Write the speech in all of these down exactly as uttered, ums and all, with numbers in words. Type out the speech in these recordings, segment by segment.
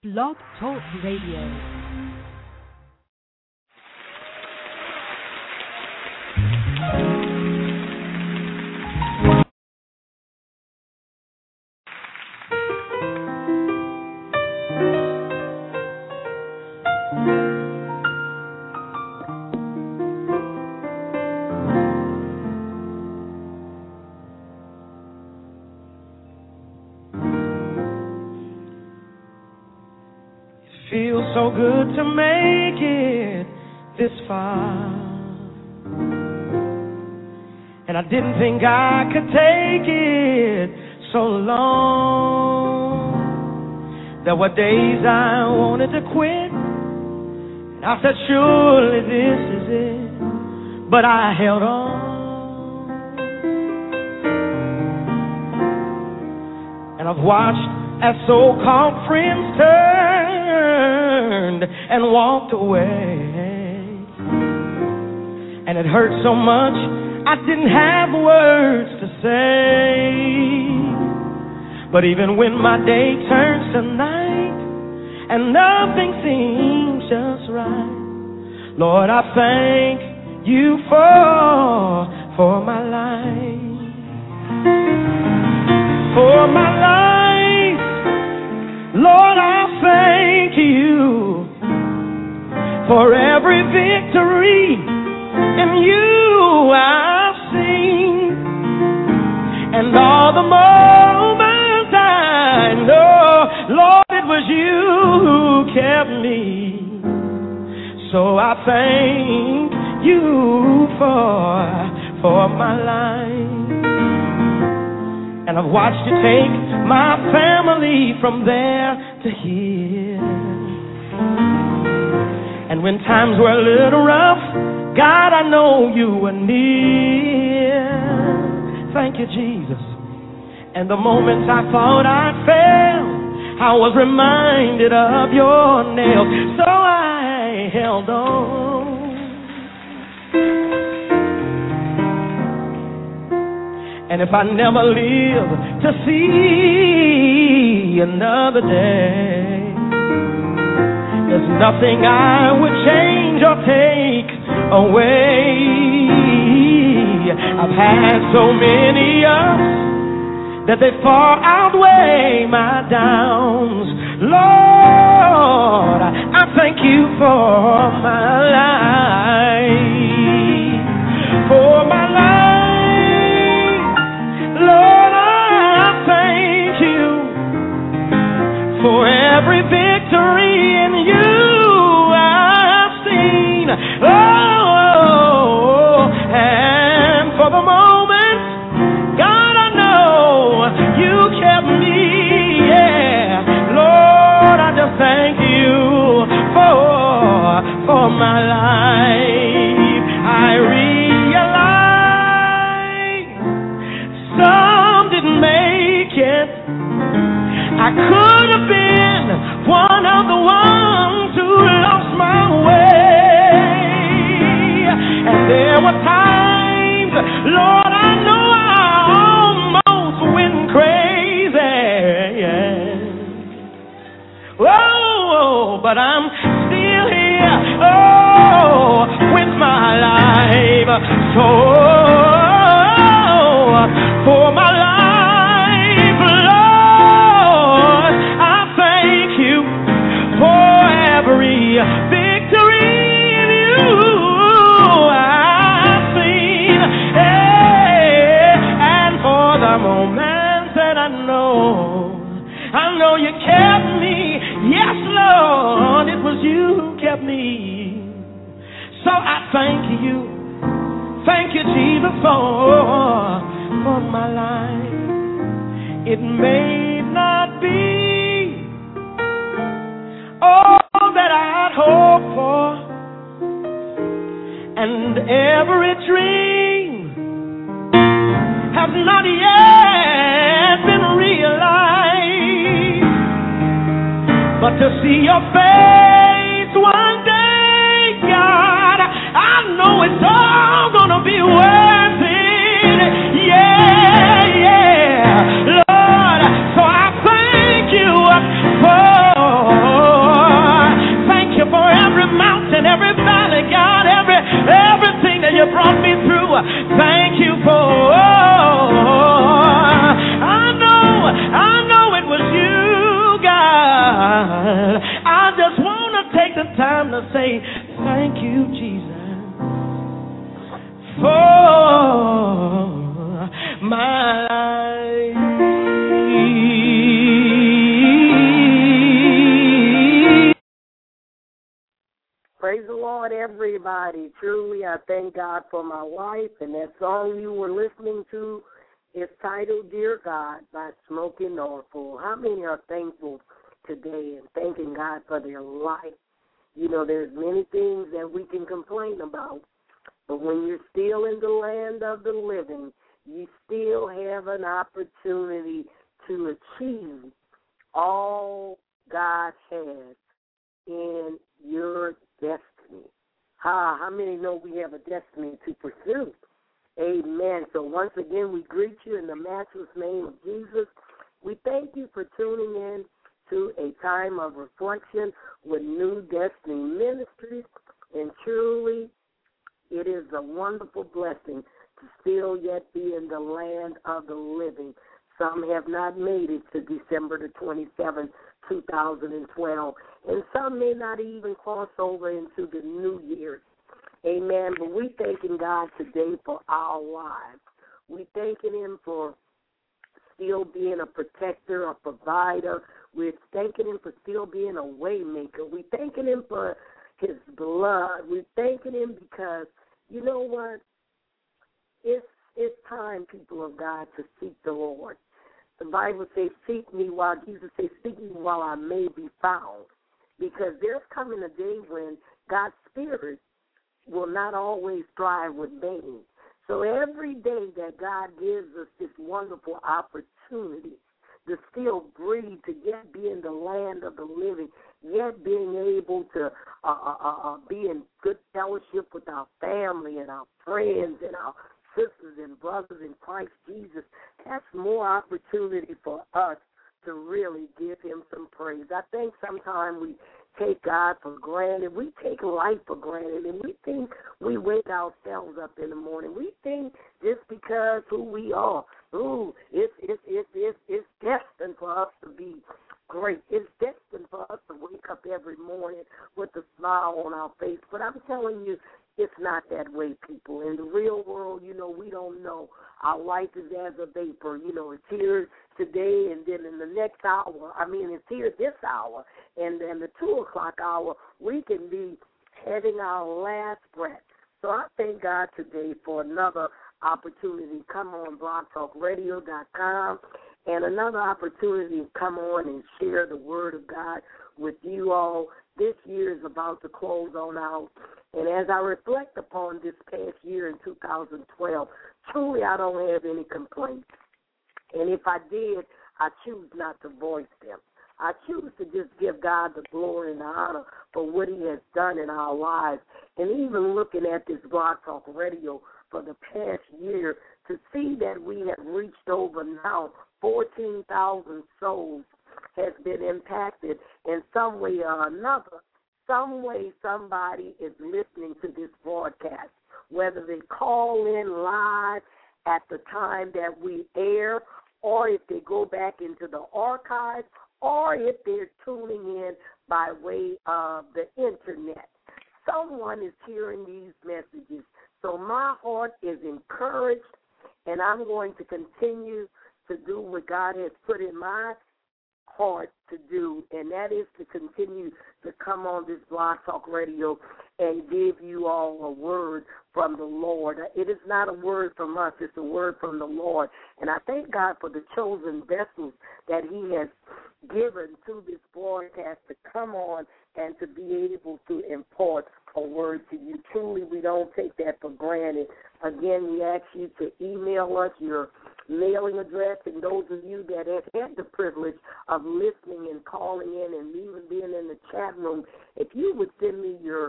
Blog Talk Radio. Feels so good to make it this far, and I didn't think I could take it so long. There were days I wanted to quit, and I said surely this is it, but I held on. And I've watched as so-called friends turned and walked away, and it hurt so much I didn't have words to say. But even when my day turns to night and nothing seems just right, Lord, I thank you for for my life, for my life. Lord, I thank you for every victory in you I've seen, and all the moments I know, Lord, it was you who kept me. So I thank you for, for my life. And I've watched you take my family from there to here. And when times were a little rough, God, I know you were near. Thank you, Jesus. And the moments I thought I'd fail, I was reminded of your nails. So I held on. And if I never live to see another day, there's nothing I would change or take away. I've had so many ups that they far outweigh my downs. Lord, I thank you for my life, for my life. Lord, I thank you for every victory in you I've seen. Oh, and for the moment, God, I know you kept me. Yeah, Lord, I just thank you for, for my life. I realize some didn't make it. I could have been one of the ones who lost my way. And there were times, Lord, I know I almost went crazy. Yeah. Oh, but I'm still here. Oh, with my life. So for my life, Lord, I thank you for every victory in you I've seen, hey, and for the moments that I know, I know you kept me. Yes, Lord, it was you who kept me. So I thank you, thank you, Jesus, for for my life. It may not be all that I'd hoped for, and every dream has not yet been realized, but to see your face one day, God, I know it's all gonna be worth it. Yeah, yeah, Lord, so I thank you for to say thank you, Jesus, for my life. Praise the Lord, everybody. Truly, I thank God for my life. And that song you were listening to is titled Dear God by Smokey Norfolk. How many are thankful today and thanking God for their life? You know, there's many things that we can complain about, but when you're still in the land of the living, you still have an opportunity to achieve all God has in your destiny. Ha, how many know we have a destiny to pursue? Amen. So once again, we greet you in the matchless name of Jesus. We thank you for tuning in to a time of reflection with New Destiny Ministries. And truly, it is a wonderful blessing to still yet be in the land of the living. Some have not made it to December the twenty-seventh, two thousand twelve, and some may not even cross over into the new year. Amen. But we thanking God today for our lives. We thanking Him for still being a protector, a provider. We're thanking Him for still being a way maker. We thanking Him for His blood. We're thanking Him because, you know what? It's it's time, people of God, to seek the Lord. The Bible says, seek me while, Jesus says, seek me while I may be found. Because there's coming a day when God's Spirit will not always strive with vain. So every day that God gives us this wonderful opportunity to still breathe, to yet be in the land of the living, yet being able to uh, uh, uh, be in good fellowship with our family and our friends and our sisters and brothers in Christ Jesus, that's more opportunity for us to really give Him some praise. I think sometimes we take God for granted. We take life for granted, and we think we wake ourselves up in the morning. We think just because who we are, ooh, it's, it's, it's, it's, it's destined for us to be great. It's destined for us to wake up every morning with a smile on our face. But I'm telling you, it's not that way, people. In the real world, you know, we don't know. Our life is as a vapor. You know, it's here today, and then in the next hour, I mean, it's here this hour, and then the two o'clock hour, we can be having our last breath. So I thank God today for another opportunity to come on blog talk radio dot com and another opportunity to come on and share the Word of God with you all. This year is about to close on out. And as I reflect upon this past year in two thousand twelve, truly I don't have any complaints. And if I did, I choose not to voice them. I choose to just give God the glory and the honor for what He has done in our lives. And even looking at this Blog Talk Radio for the past year, to see that we have reached over now fourteen thousand souls has been impacted in some way or another. Some way somebody is listening to this broadcast, whether they call in live at the time that we air, or if they go back into the archive, or if they're tuning in by way of the Internet. Someone is hearing these messages. So my heart is encouraged, and I'm going to continue to do what God has put in my heart to do, and that is to continue to come on this Blog Talk Radio and give you all a word from the Lord. It is not a word from us, it's a word from the Lord. And I thank God for the chosen vessels that He has given to this broadcast to come on and to be able to impart a word to you. Truly, we don't take that for granted. Again, we ask you to email us your mailing address, and those of you that have had the privilege of listening and calling in and even being in the chat room, if you would send me your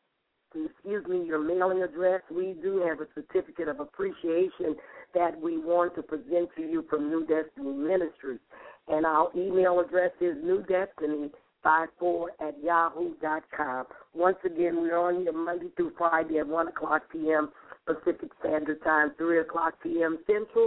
excuse me, your mailing address, we do have a certificate of appreciation that we want to present to you from New Destiny Ministries. And our email address is newdestiny five four at yahoo dot com. Once again, we're on here Monday through Friday at one o'clock p.m. Pacific Standard Time, three o'clock p.m. Central,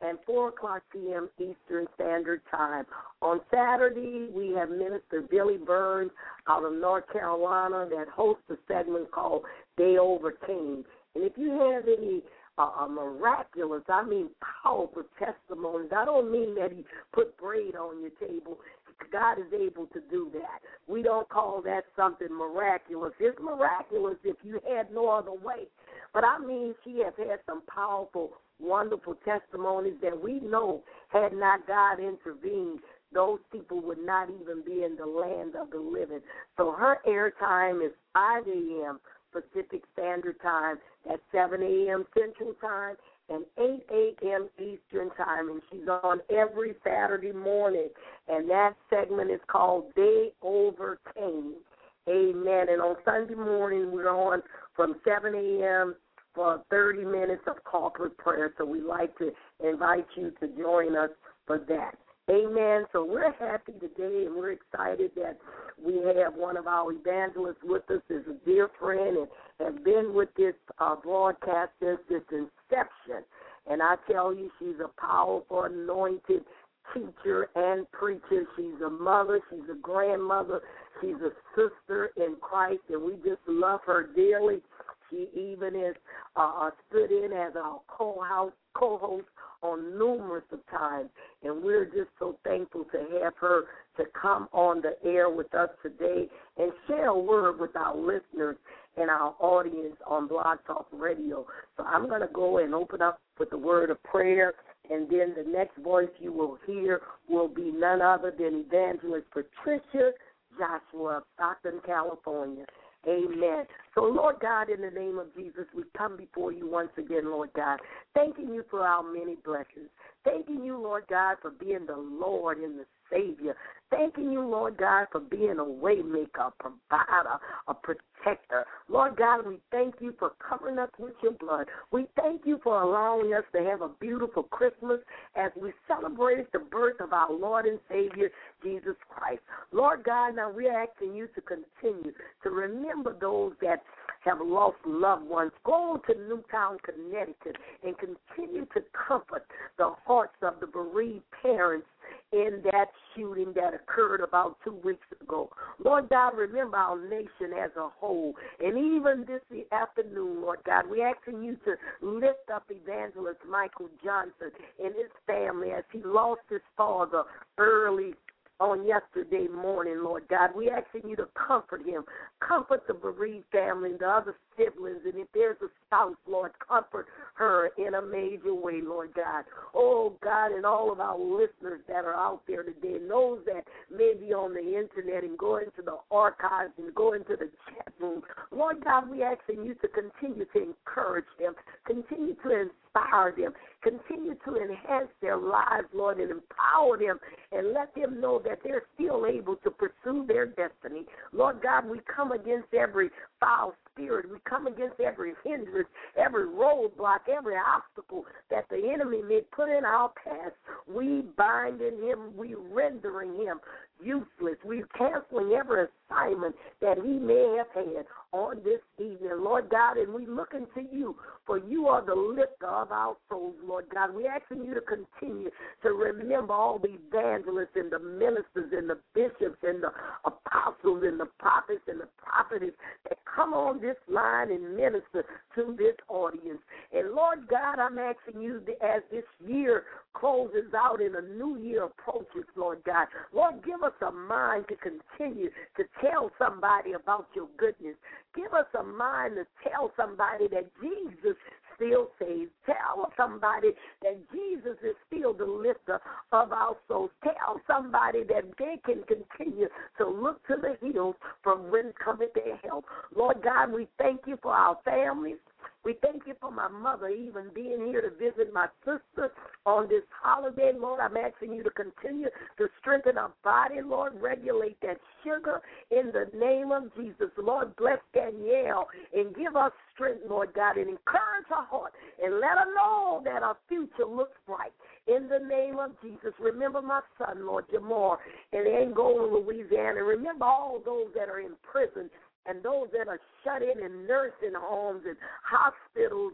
and four o'clock p.m. Eastern Standard Time. On Saturday, we have Minister Billy Burns out of North Carolina that hosts a segment called They Overcame. And if you have any uh, miraculous, I mean powerful testimonies, I don't mean that he put bread on your table. God is able to do that. We don't call that something miraculous. It's miraculous if you had no other way. But I mean, she has had some powerful, wonderful testimonies that we know had not God intervened, those people would not even be in the land of the living. So her airtime is five a.m. Pacific Standard Time, at seven a.m. Central Time, and eight a.m. Eastern Time, and she's on every Saturday morning, and that segment is called They Overcame. Amen. And on Sunday morning, we're on from seven a.m. for thirty minutes of corporate prayer, so we'd like to invite you to join us for that. Amen. So we're happy today, and we're excited that we have one of our evangelists with us, is a dear friend, and have been with this uh, broadcast since its inception. And I tell you, she's a powerful, anointed teacher and preacher. She's a mother. She's a grandmother. She's a sister in Christ, and we just love her dearly. She even is uh, stood in as our co-host, co-host on numerous of times, and we're just so thankful to have her to come on the air with us today and share a word with our listeners and our audience on Blog Talk Radio. So I'm going to go and open up with the word of prayer, and then the next voice you will hear will be none other than Evangelist Patricia Joshua of Stockton, California. Amen. So, Lord God, in the name of Jesus, we come before you once again, Lord God, thanking you for our many blessings. Thanking you, Lord God, for being the Lord and the Savior. Thanking you, Lord God, for being a way maker, a provider, a protector. Lord God, we thank you for covering us with your blood. We thank you for allowing us to have a beautiful Christmas as we celebrate the birth of our Lord and Savior, Jesus Christ. Lord God, now we're asking you to continue to remember those that have lost loved ones. Go to Newtown, Connecticut, and continue to comfort the hearts of the bereaved parents in that shooting that occurred about two weeks ago. Lord God, remember our nation as a whole. And even this afternoon, Lord God, we're asking you to lift up Evangelist Michael Johnson and his family as he lost his father early on yesterday morning, Lord God. We're asking you to comfort him, comfort the bereaved family and the other siblings, and if there's a spouse, Lord, comfort her in a major way, Lord God. Oh, God, and all of our listeners that are out there today, and those that may be on the internet and go into the archives and go into the chat room, Lord God, we're asking you to continue to encourage them, continue to inspire them, continue to enhance their lives, Lord, and empower them and let them know that they're still able to pursue their destiny. Lord God, we come against every foul spirit. We come against every hindrance, every roadblock, every obstacle that the enemy may put in our path. We binding him, we rendering him useless. We're canceling every assignment that he may have had on this evening, Lord God, and we look into you, for you are the lifter of our souls, Lord God. We're asking you to continue to remember all the evangelists and the ministers and the bishops and the apostles and the prophets and the prophetess that come on this line and minister to this audience. And Lord God, I'm asking you to, as this year closes out and a new year approaches, Lord God, Lord, give us a mind to continue to tell somebody about your goodness. Give us a mind to tell somebody that Jesus still saves. Tell somebody that Jesus is still the lifter of our souls. Tell somebody that they can continue to look to the hills from whence cometh their help. Lord God, we thank you for our families. We thank you for my mother even being here to visit my sister on this holiday. Lord, I'm asking you to continue to strengthen our body. Lord, regulate that sugar in the name of Jesus. Lord, bless Danielle and give us strength, Lord God, and encourage her heart and let her know that our future looks bright. In the name of Jesus, remember my son, Lord Jamar, in Angola, Louisiana. Remember all those that are in prison and those that are shut in in nursing homes and hospitals and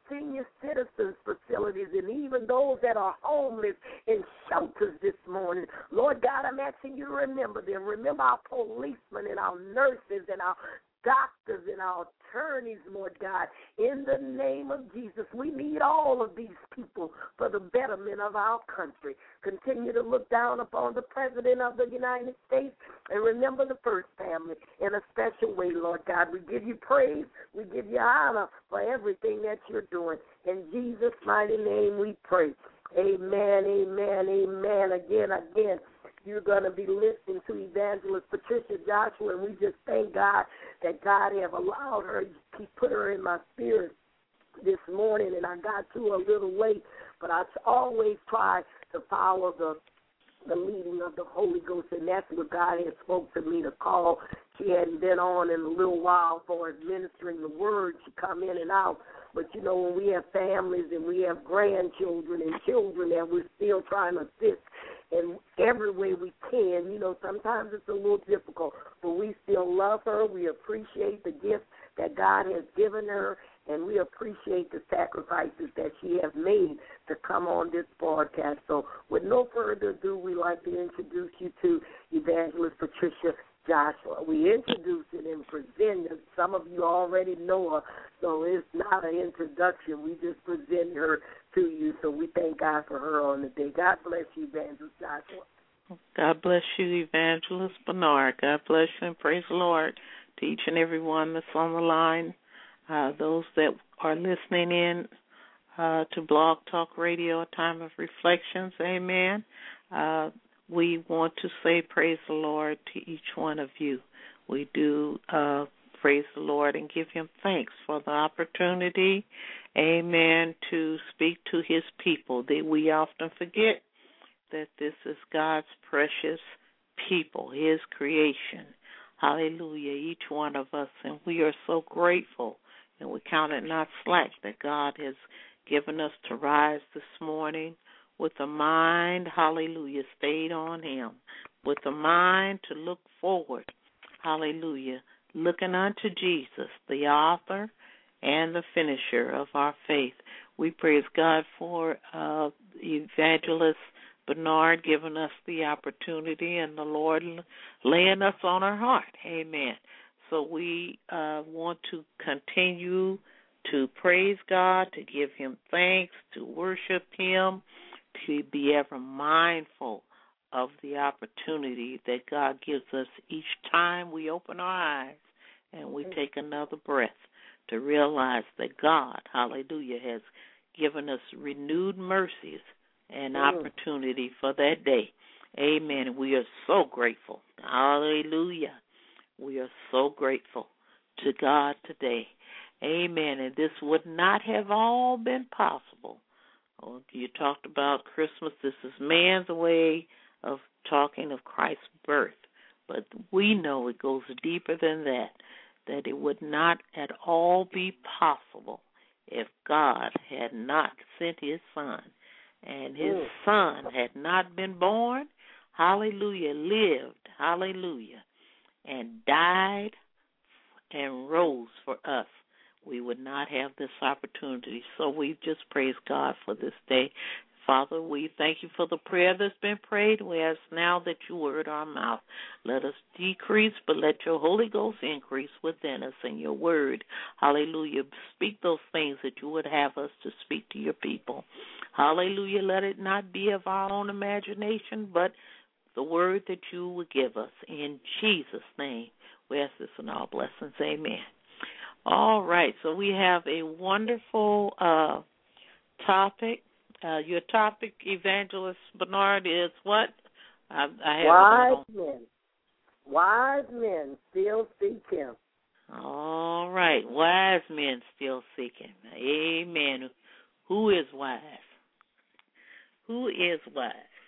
senior citizens facilities and even those that are homeless in shelters this morning. Lord God, I'm asking you to remember them. Remember our policemen and our nurses and our doctors and our attorneys, Lord God. In the name of Jesus, we need all of these people for the betterment of our country. Continue to look down upon the President of the United States and remember the first family in a special way, Lord God. We give you praise. We give you honor for everything that you're doing. In Jesus' mighty name we pray. Amen, amen, amen. Again, again. You're going to be listening to Evangelist Patricia Joshua, and we just thank God that God have allowed her. He put her in my spirit this morning, and I got to her a little late, but I always try to follow the the leading of the Holy Ghost, and that's what God had spoke to me to call. She hadn't been on in a little while for administering the word. She come in and out. But, you know, when we have families and we have grandchildren and children that we're still trying to assist in every way we can, you know, sometimes it's a little difficult. But we still love her. We appreciate the gift that God has given her, and we appreciate the sacrifices that she has made to come on this broadcast. So with no further ado, we'd like to introduce you to Evangelist Patricia Joshua. We introduce it in present. Some of you already know her, so it's not an introduction. We just present her to you, so we thank God for her on the day. God bless you, Evangelist Joshua. God bless you, Evangelist Bernard. God bless you, and praise the Lord to each and every one that's on the line, uh, those that are listening in uh, to Blog Talk Radio, A Time of Reflections. Amen. Uh, we want to say praise the Lord to each one of you. We do uh, praise the Lord and give him thanks for the opportunity, amen, to speak to his people. That we often forget that this is God's precious people, his creation. Hallelujah, each one of us. And we are so grateful, and we count it not slack that God has given us to rise this morning with a mind, hallelujah, stayed on him, with a mind to look forward, hallelujah, looking unto Jesus, the author and the finisher of our faith. We praise God for uh, Evangelist Bernard giving us the opportunity and the Lord laying us on our heart. Amen. So we uh, want to continue to praise God, to give him thanks, to worship him, to be ever mindful of the opportunity that God gives us each time we open our eyes and we take another breath to realize that God, hallelujah, has given us renewed mercies and opportunity for that day. Amen. We are so grateful. Hallelujah. We are so grateful to God today. Amen. And this would not have all been possible. Oh, you talked about Christmas. This is man's way of talking of Christ's birth. But we know it goes deeper than that, that it would not at all be possible if God had not sent his son and his mm. son had not been born, hallelujah, lived, hallelujah, and died and rose for us. We would not have this opportunity. So we just praise God for this day. Father, we thank you for the prayer that's been prayed. We ask now that you word our mouth. Let us decrease, but let your Holy Ghost increase within us in your word. Hallelujah. Speak those things that you would have us to speak to your people. Hallelujah. Let it not be of our own imagination, but the word that you would give us. In Jesus' name, we ask this in all blessings. Amen. All right, so we have a wonderful uh, topic. Uh, your topic, Evangelist Bernard, is what? I, I have Wise men. Wise men still seek him. All right, wise men still seek him. Amen. Who is wise? Who is wise?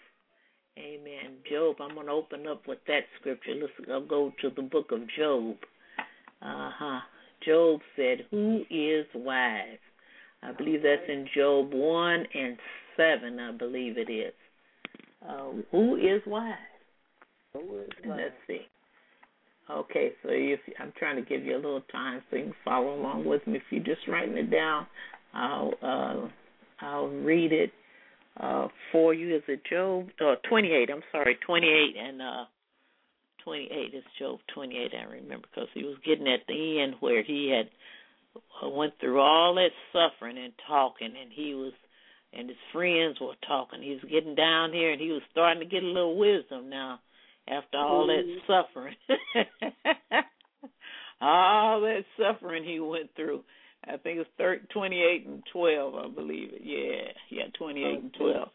Amen. Job, I'm going to open up with that scripture. Let's I'll go to the book of Job. Uh-huh. Job said, who is wise? I believe that's in Job one and seven, I believe it is. Uh, who is wise? Who is wise? Let's see. Okay, so if I'm trying to give you a little time so you can follow along with me. If you're just writing it down, I'll uh, I'll read it uh, for you. Is it Job? Uh, twenty-eight. I'm sorry, twenty-eight and uh, twenty-eight is Job twenty-eight. I remember because he was getting at the end where he had uh, went through all that suffering and talking, and he was and his friends were talking. He was getting down here, and he was starting to get a little wisdom now after all that suffering. All that suffering he went through. I think it's thirty, twenty-eight and twelve, I believe it. Yeah, yeah, twenty-eight and twelve.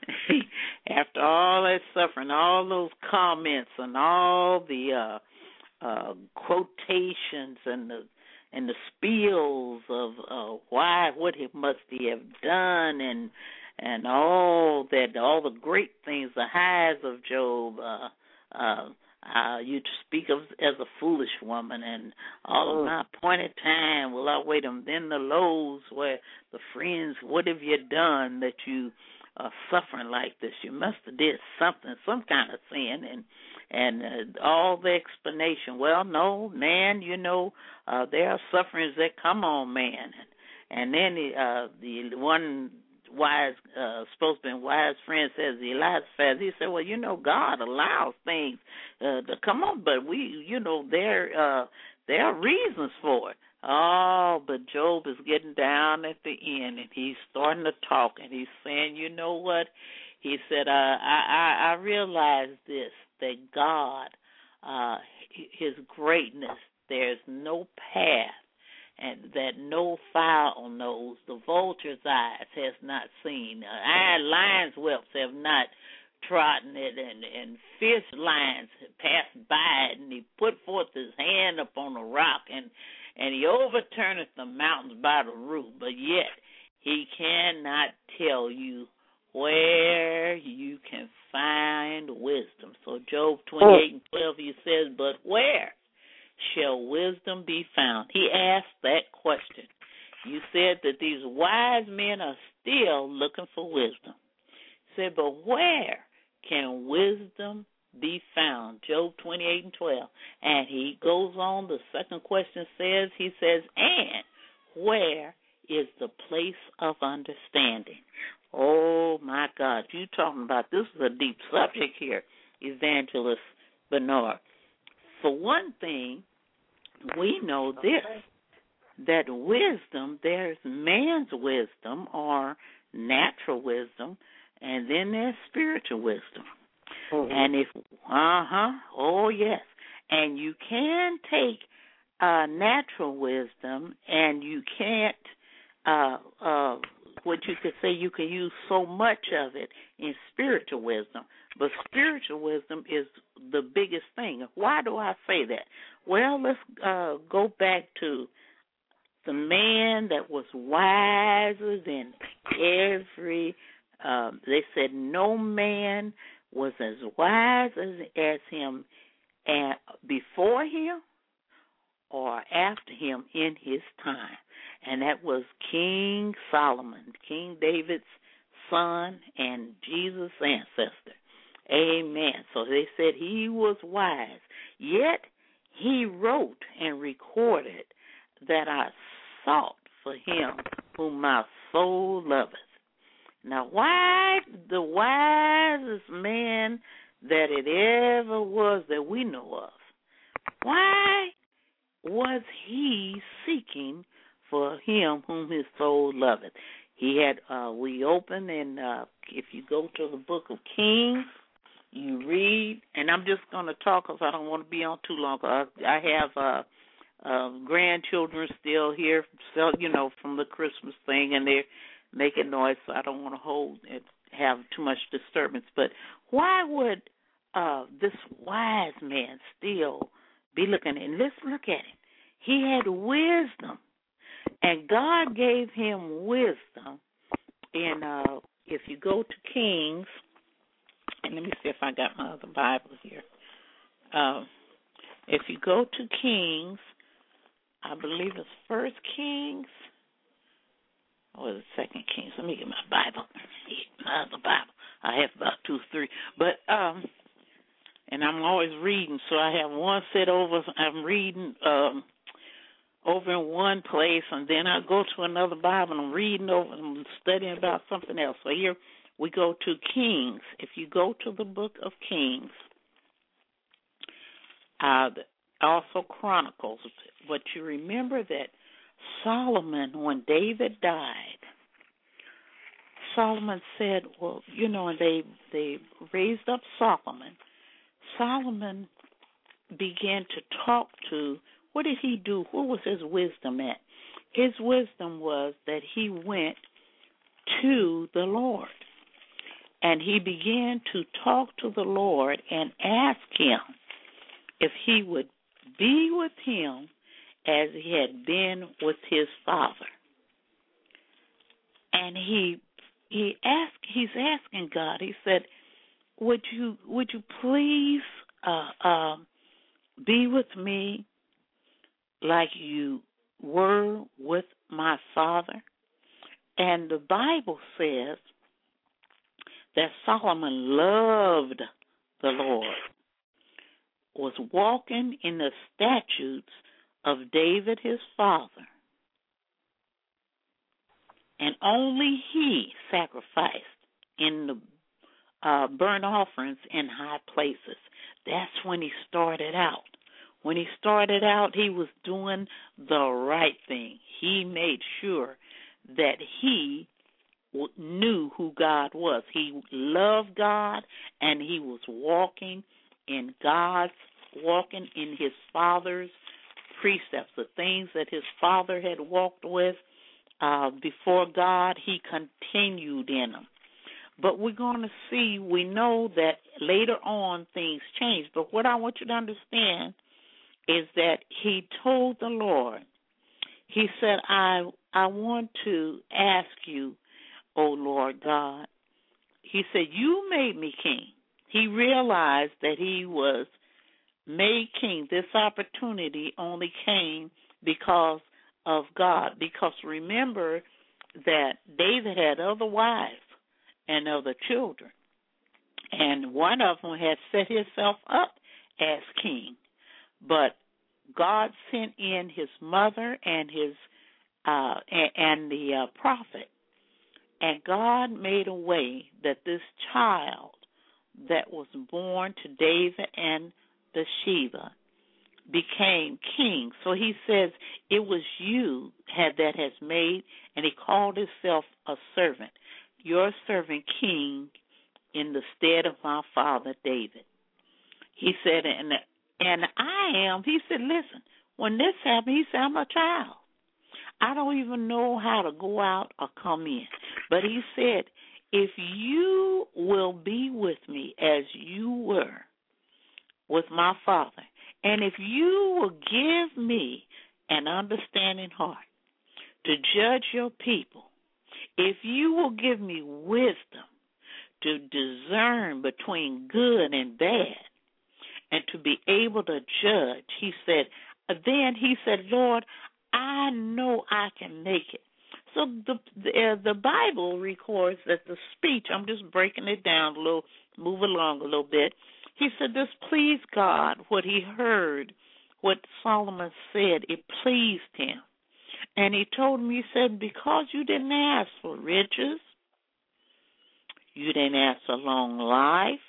After all that suffering, all those comments and all the uh, uh, quotations and the and the spiels of uh, why, what he must he have done, and and all that, all the great things, the highs of Job. Uh, uh, Uh, you speak of as a foolish woman, and all of my appointed time will outweigh them. Then the lows where the friends, what have you done that you are suffering like this? You must have did something, some kind of sin, and and uh, all the explanation. Well, no, man, you know, uh, there are sufferings that come on man, and, and then the, uh, the one wise, uh, supposed to be wise friend says, Eliphaz, he said, well, you know, God allows things uh, to come on, but we, you know, there, uh, there are reasons for it. Oh, but Job is getting down at the end, and he's starting to talk, and he's saying, you know what? He said, uh, I, I, I realize this, that God, uh, his greatness, there's no path, and that no fowl knows, the vulture's eyes has not seen, uh, iron lion's whelps have not trodden it, and, and fierce lions passed by it, and he put forth his hand upon a rock, and, and he overturneth the mountains by the root, but yet he cannot tell you where you can find wisdom. So Job twenty-eight and twelve, he says, but where shall wisdom be found? He asked that question. You said that these wise men are still looking for wisdom. He said, but where can wisdom be found? Job twenty-eight and twelve. And he goes on, the second question says, he says, and where is the place of understanding? Oh, my God, you talking about, this is a deep subject here, Evangelist Bernard. For one thing, we know this, that wisdom, there's man's wisdom or natural wisdom, and then there's spiritual wisdom. Mm-hmm. And if, uh-huh, oh, yes. And you can take uh, natural wisdom, and you can't, uh, uh, what you could say, you can use so much of it in spiritual wisdom. But spiritual wisdom is the biggest thing. Why do I say that? Well, let's uh, go back to the man that was wiser than every, um, they said no man was as wise as, as him at, before him or after him in his time. And that was King Solomon, King David's son and Jesus' ancestor. Amen. So they said he was wise, yet he wrote and recorded that I sought for him whom my soul loveth. Now, why the wisest man that it ever was that we know of, why was he seeking for him whom his soul loveth? He had, uh, we open, and uh, if you go to the book of Kings, you read, and I'm just going to talk because I don't want to be on too long. I, I have uh, uh, grandchildren still here, so, you know, from the Christmas thing, and they're making noise, so I don't want to hold and have too much disturbance. But why would uh, this wise man still be looking? And let's look at him. He had wisdom, and God gave him wisdom. And uh, if you go to Kings, and let me see if I got my other Bible here. Uh, if you go to Kings, I believe it's First Kings, or is it Second Kings? Let me get my Bible. My other Bible. I have about two, three. But, um, and I'm always reading, so I have one set over. I'm reading, um, over in one place, and then I go to another Bible and I'm reading over and I'm studying about something else. So here we go to Kings. If you go to the book of Kings, uh, also Chronicles, but you remember that Solomon, when David died, Solomon said, well, you know, and they, they raised up Solomon. Solomon began to talk to, what did he do? Where was his wisdom at? His wisdom was that he went to the Lord. And he began to talk to the Lord and ask him if he would be with him as he had been with his father. And he he asked he's asking God, he said, Would you would you please uh, uh, be with me like you were with my father? And the Bible says that Solomon loved the Lord, was walking in the statutes of David his father, and only he sacrificed in the uh, burnt offerings in high places. That's when he started out. When he started out, he was doing the right thing. He made sure that he knew who God was. He loved God, and he was walking in God's, walking in his father's precepts, the things that his father had walked with uh, before God. He continued in them. But we're going to see, we know that later on things changed. But what I want you to understand is that he told the Lord, he said, I I want to ask you, O Lord God. He said, you made me king. He realized that he was made king. This opportunity only came because of God. Because remember that David had other wives and other children. And one of them had set himself up as king. But God sent in his mother and his uh, and, and the uh, prophet. And God made a way that this child that was born to David and Bathsheba became king. So he says, it was you had that has made, and he called himself a servant, your servant king in the stead of my father David. He said, and, and I am, he said, listen, when this happened, he said, I'm a child. I don't even know how to go out or come in. But he said, if you will be with me as you were with my father, and if you will give me an understanding heart to judge your people, if you will give me wisdom to discern between good and bad, and to be able to judge, he said, then he said, Lord, I know I can make it. So the the, uh, the Bible records that the speech, I'm just breaking it down a little, move along a little bit. He said this pleased God, what he heard, what Solomon said, it pleased him. And he told him, he said, because you didn't ask for riches, you didn't ask for long life,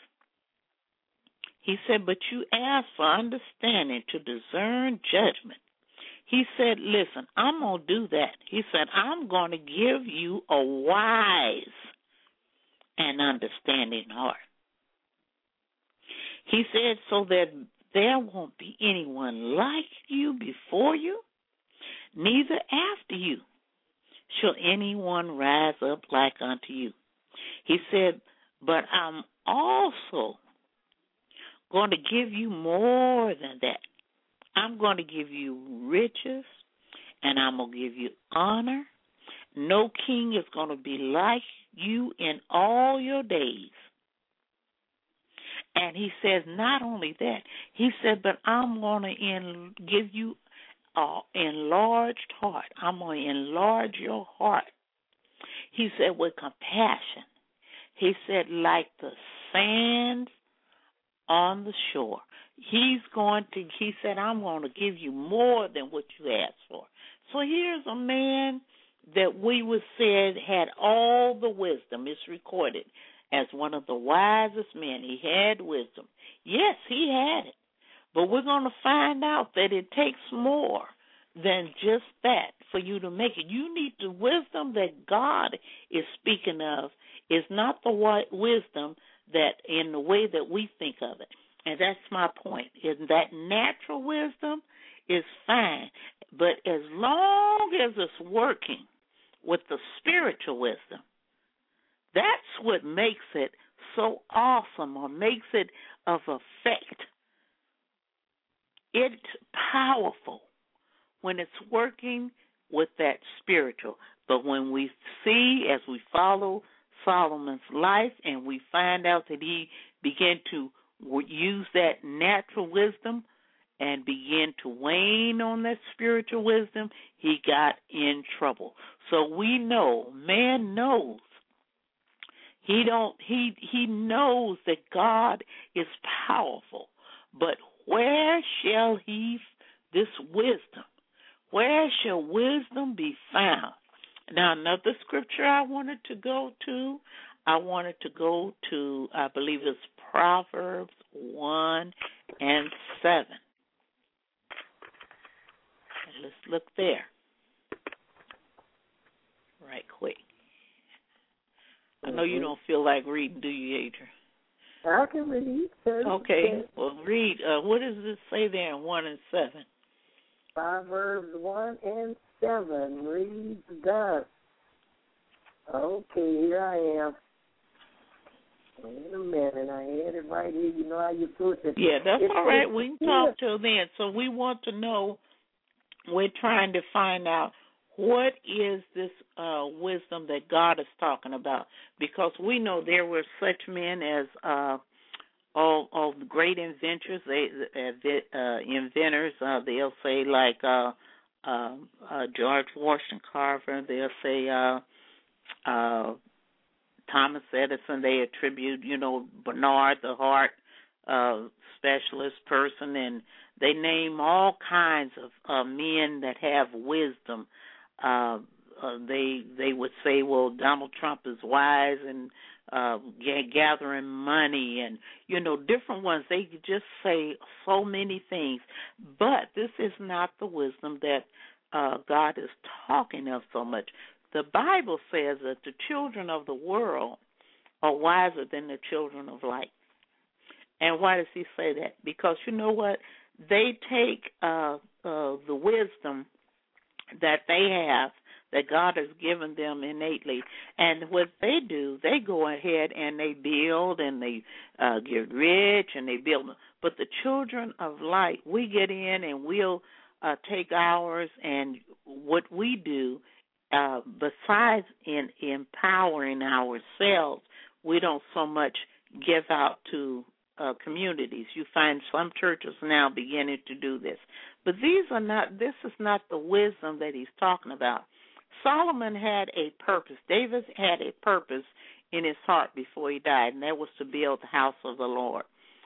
he said, but you asked for understanding to discern judgment. He said, listen, I'm going to do that. He said, I'm going to give you a wise and understanding heart. He said, so that there won't be anyone like you before you, neither after you shall anyone rise up like unto you. He said, but I'm also going to give you more than that. I'm going to give you riches, and I'm going to give you honor. No king is going to be like you in all your days. And he says, not only that, he said, but I'm going to en- give you an enlarged heart. I'm going to enlarge your heart. He said, with compassion. He said, like the sand on the shore. He's going to, he said, I'm going to give you more than what you asked for. So here's a man that we would say had all the wisdom. It's recorded as one of the wisest men. He had wisdom. Yes, he had it. But we're going to find out that it takes more than just that for you to make it. You need the wisdom that God is speaking of is not the wisdom that in the way that we think of it. And that's my point. Is that natural wisdom is fine, but as long as it's working with the spiritual wisdom, that's what makes it so awesome or makes it of effect. It's powerful when it's working with that spiritual. But when we see, as we follow Solomon's life and we find out that he began to use that natural wisdom and begin to wane on that spiritual wisdom, he got in trouble. So we know, man knows. He don't he he knows that God is powerful. But where shall he this wisdom? Where shall wisdom be found? Now another scripture I wanted to go to, I wanted to go to, I believe it's Proverbs one and seven. Let's look there right quick. I know you don't feel like reading, do you, Adrian? I can read. Okay, well, read. Uh, what does it say there in one and seven? Proverbs one and seven reads thus. Okay, here I am. Wait a minute, I had it right here. You know how you put it. Yeah, that's it's, all right. We can talk till then. So we want to know, we're trying to find out what is this uh, wisdom that God is talking about, because we know there were such men as uh, all, all the great inventors, they, uh, inventors. Uh, they'll say like uh, uh, uh, George Washington Carver. They'll say uh, uh, Thomas Edison. They attribute, you know, Bernard, the heart uh, specialist person, and they name all kinds of uh, men that have wisdom. Uh, uh, they they would say, well, Donald Trump is wise and uh, g- gathering money, and you know, different ones. They could just say so many things, but this is not the wisdom that uh, God is talking of so much. The Bible says that the children of the world are wiser than the children of light. And why does he say that? Because you know what? They take uh, uh, the wisdom that they have, that God has given them innately, and what they do, they go ahead and they build and they uh, get rich and they build. But the children of light, we get in and we'll uh, take ours, and what we do, uh, besides in empowering ourselves, we don't so much give out to uh, communities. You find some churches now beginning to do this. But these are not, this is not the wisdom that he's talking about. Solomon had a purpose. David had a purpose in his heart before he died, and that was to build the house of the Lord.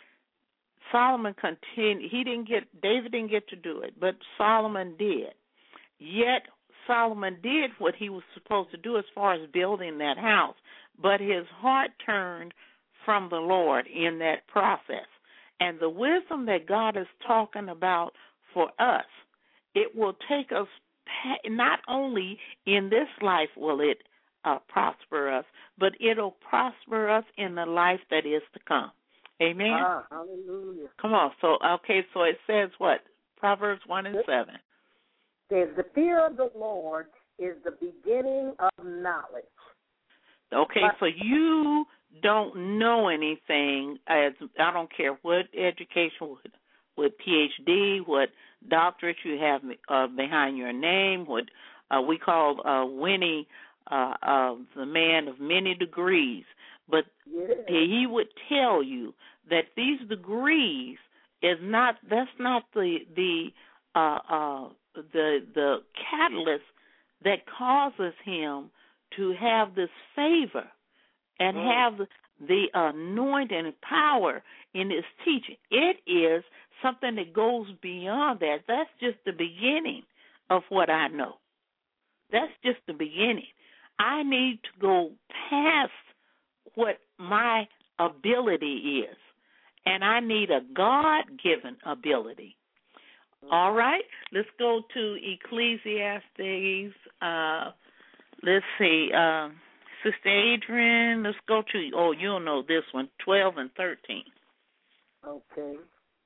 Solomon continued, he didn't get, David didn't get to do it, but Solomon did. Yet Solomon did what he was supposed to do as far as building that house, but his heart turned from the Lord in that process. And the wisdom that God is talking about for us, it will take us, not only in this life will it uh, prosper us, but it'll prosper us in the life that is to come. Amen? Ah, hallelujah. Come on. So, okay, so it says what? Proverbs one and seven. It says, the fear of the Lord is the beginning of knowledge. Okay, so you don't know anything, as I don't care what education, what, what P H D, what doctorate you have uh, behind your name, what uh, we call uh, Winnie, uh, uh, the man of many degrees. But yeah. he would tell you that these degrees is not, that's not the the uh, uh, the the catalyst that causes him to have this favor and mm. have the anointing and power in his teaching. It is something that goes beyond that. That's just the beginning of what I know. That's just the beginning. I need to go past what my ability is, and I need a God-given ability. All right, let's go to Ecclesiastes. Uh, let's see, uh, Sister Adrian, let's go to, oh, you'll know this one, twelve and thirteen. Okay.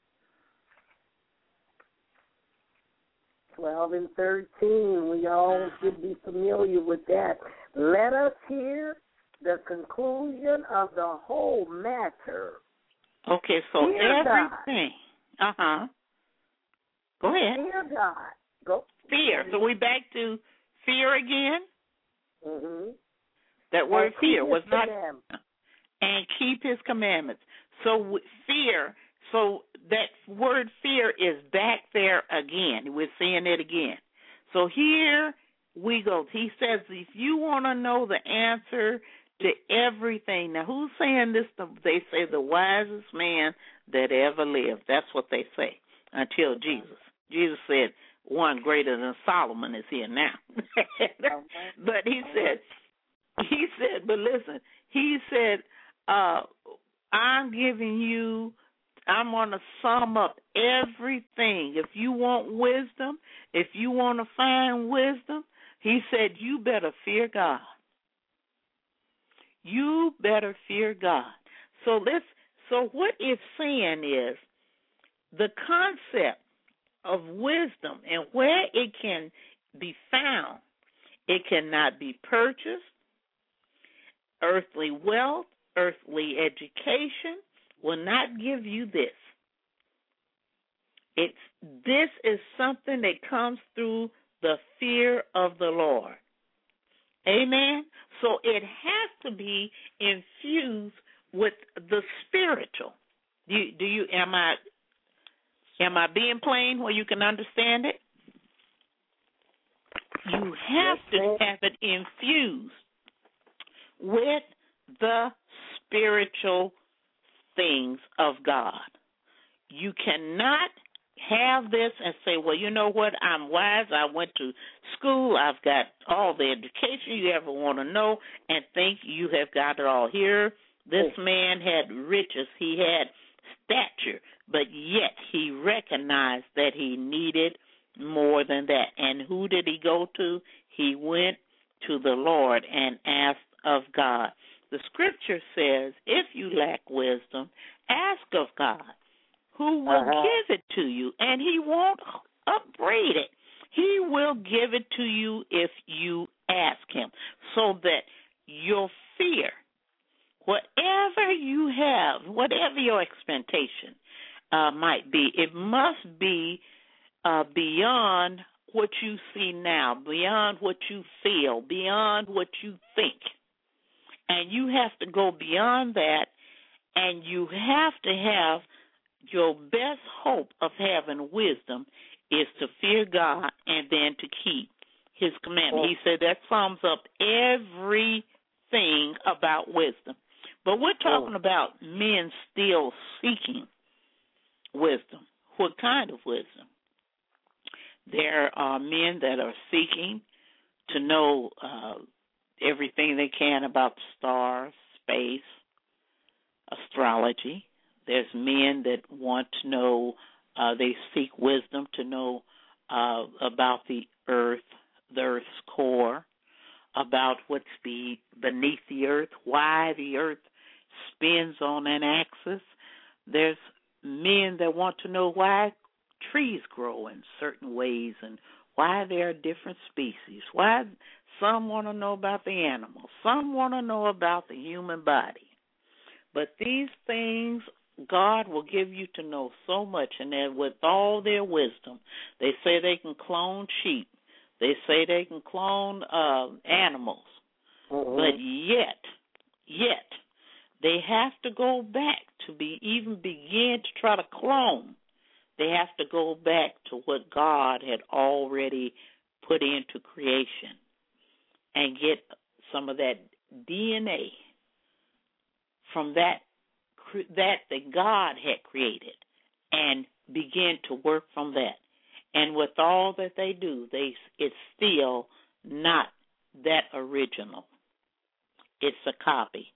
twelve and thirteen, we all should be familiar with that. Let us hear the conclusion of the whole matter. Okay, so Fear everything. God. Uh-huh. Go ahead. Fear God. Go. Fear. So we back to fear again? Mm-hmm. That word fear was not, and keep his commandments. So fear, so that word fear is back there again. We're seeing it again. So here we go. He says, if you want to know the answer to everything. Now, who's saying this? They say the wisest man that ever lived. That's what they say until Jesus. Jesus said, one greater than Solomon is here now. But he said, he said, but listen, he said, uh, I'm giving you, I'm going to sum up everything. If you want wisdom, if you want to find wisdom, he said, you better fear God. You better fear God. So let's, so what it's saying is the concept of wisdom and where it can be found. It cannot be purchased. Earthly wealth, earthly education will not give you this. It's this is something that comes through the fear of the Lord. Amen. So it has to be infused with the spiritual. Do you, do you am I am I being plain where you can understand it? You have to have it infused with the spiritual things of God. You cannot have this and say, well, you know what, I'm wise, I went to school, I've got all the education you ever want to know, and think you have got it all. Here, this man had riches, he had stature, but yet he recognized that he needed more than that. And who did he go to? He went to the Lord and asked of God. The scripture says, if you lack wisdom, ask of God, who will uh-huh. give it to you, and he won't upbraid it. He will give it to you if you ask him, so that your fear, whatever you have, whatever your expectation uh, might be, it must be uh, beyond what you see now, beyond what you feel, beyond what you think. And you have to go beyond that, and you have to have your best hope of having wisdom is to fear God and then to keep his commandment. He said that sums up everything about wisdom. But we're talking about men still seeking wisdom. What kind of wisdom? There are men that are seeking to know uh, everything they can about the stars, space, astrology. There's men that want to know, uh, they seek wisdom to know uh, about the earth, the earth's core, about what's be beneath the earth, why the earth spins on an axis. There's men that want to know why trees grow in certain ways and why there are different species. Why some want to know about the animals. Some want to know about the human body. But these things God will give you to know so much, and that with all their wisdom, they say they can clone sheep. They say they can clone uh, animals. Uh-huh. But yet, yet, they have to go back to be even begin to try to clone. They have to go back to what God had already put into creation and get some of that D N A from that that that God had created and begin to work from that. And with all that they do, they it's still not that original. It's a copy.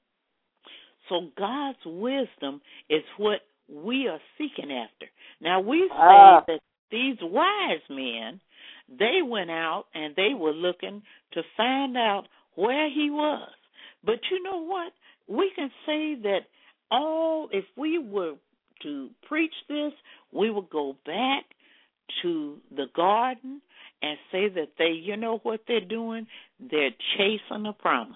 So God's wisdom is what we are seeking after. Now, we say uh. that these wise men, they went out and they were looking to find out where he was. But you know what? We can say that all, if we were to preach this, we would go back to the garden and say that they, you know what they're doing? They're chasing a promise.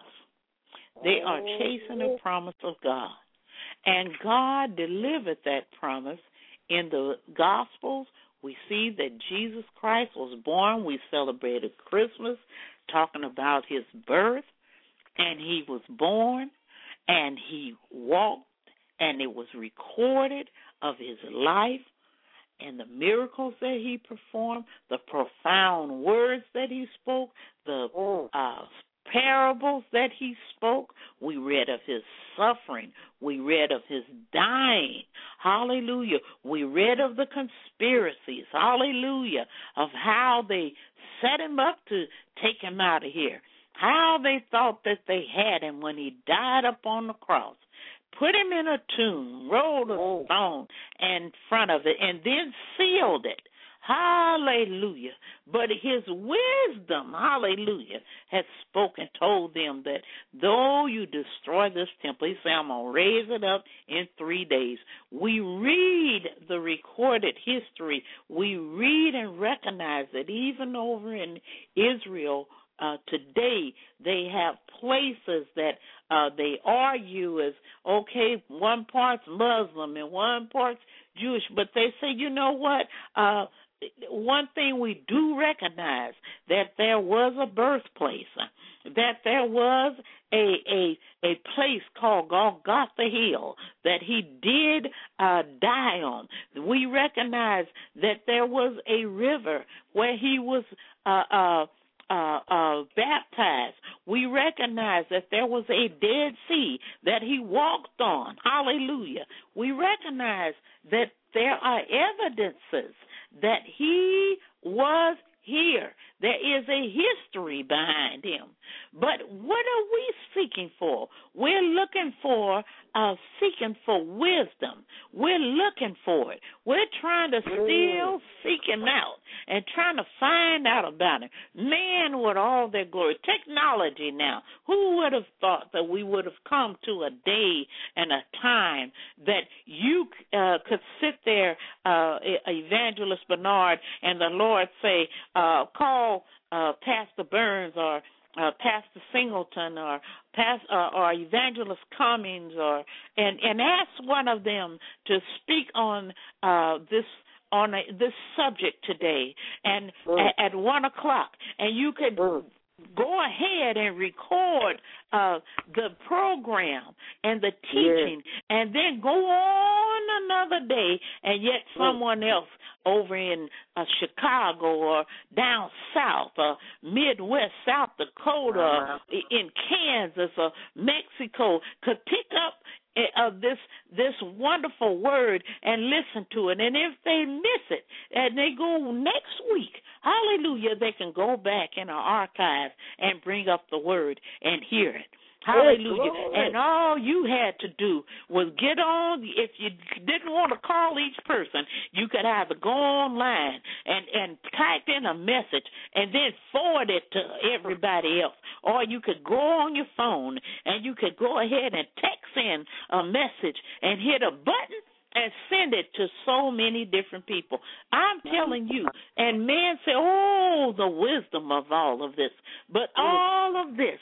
They are chasing a promise of God. And God delivered that promise in the Gospels. We see that Jesus Christ was born. We celebrated Christmas talking about his birth. And he was born, and he walked, and it was recorded of his life and the miracles that he performed, the profound words that he spoke, the uh, parables that he spoke. We read of his suffering. We read of his dying. Hallelujah. We read of the conspiracies. Hallelujah. Of how they set him up to take him out of here. How they thought that they had him when he died up on the cross. Put him in a tomb, rolled a stone in front of it, and then sealed it. Hallelujah. But his wisdom, hallelujah, has spoken, told them that though you destroy this temple, he said, I'm going to raise it up in three days. We read the recorded history. We read and recognize that even over in Israel, Uh, today, they have places that uh, they argue as, okay, one part's Muslim and one part's Jewish, but they say, you know what, uh, one thing we do recognize, that there was a birthplace, that there was a a, a place called Golgotha Hill that he did uh, die on. We recognize that there was a river where he was uh, uh Uh, uh, baptized. We recognize that there was a Dead Sea that he walked on. Hallelujah. We recognize that there are evidences that he was here. There is a history behind him. But what are we seeking for? We're looking for, uh, seeking for wisdom. We're looking for it. We're trying to still seek him out and trying to find out about him. Man, with all their glory. Technology now. Who would have thought that we would have come to a day and a time that you uh, could sit there, uh, Evangelist Bernard, and the Lord say, uh, call uh, Pastor Burns or Uh, Pastor Singleton or Pastor, uh, or Evangelist Cummings, or and, and ask one of them to speak on uh, this on a, this subject today, and mm. at, at one o'clock, and you could mm. go ahead and record uh, the program and the teaching, yeah. and then go on another day, and yet someone mm. else over in uh, Chicago or down south or Midwest, South Dakota, uh-huh. or in Kansas or Mexico could pick up uh, this this wonderful word and listen to it. And if they miss it and they go next week, hallelujah, they can go back in our archive and bring up the word and hear it. Hallelujah. And all you had to do was get on. If you didn't want to call each person, you could either go online and, and type in a message and then forward it to everybody else. Or you could go on your phone and you could go ahead and text in a message and hit a button and send it to so many different people. I'm telling you, and men say, oh, the wisdom of all of this. But all of this,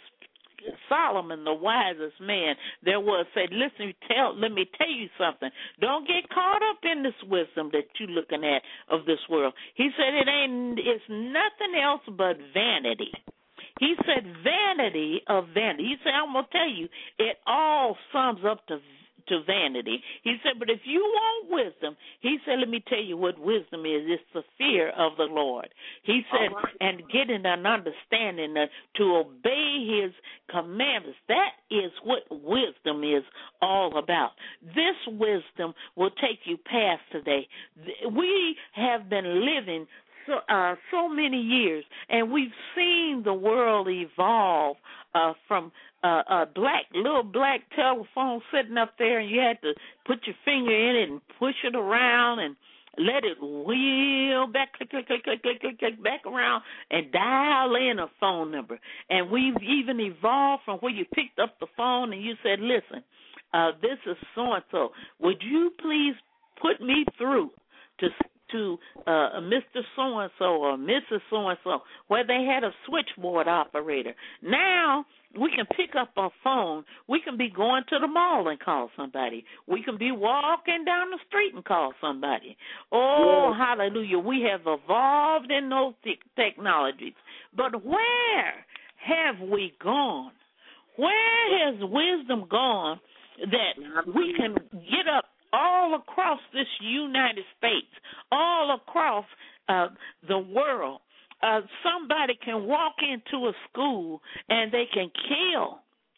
Solomon, the wisest man there was, said, listen, tell, let me tell you something. Don't get caught up in this wisdom that you're looking at of this world. He said it ain't, it's nothing else but vanity. He said vanity of vanity. He said, I'm going to tell you, it all sums up to to vanity. He said, but if you want wisdom, he said, let me tell you what wisdom is. It's the fear of the Lord. He said, right. and getting an understanding uh, to obey his commandments. That is what wisdom is all about. This wisdom will take you past today. We have been living so, uh, so many years, and we've seen the world evolve uh, from uh, a black little black telephone sitting up there, and you had to put your finger in it and push it around and let it wheel back, click, click, click, click, click, click, click, back around and dial in a phone number. And we've even evolved from where you picked up the phone and you said, listen, uh, this is so-and-so. Would you please put me through to to uh, Mister So-and-so or Missus So-and-so, where they had a switchboard operator. Now we can pick up our phone. We can be going to the mall and call somebody. We can be walking down the street and call somebody. Oh, yeah. Hallelujah. We have evolved in those te- technologies. But where have we gone? Where has wisdom gone that we can get up all across this United States, all across uh, the world? Uh, somebody can walk into a school and they can kill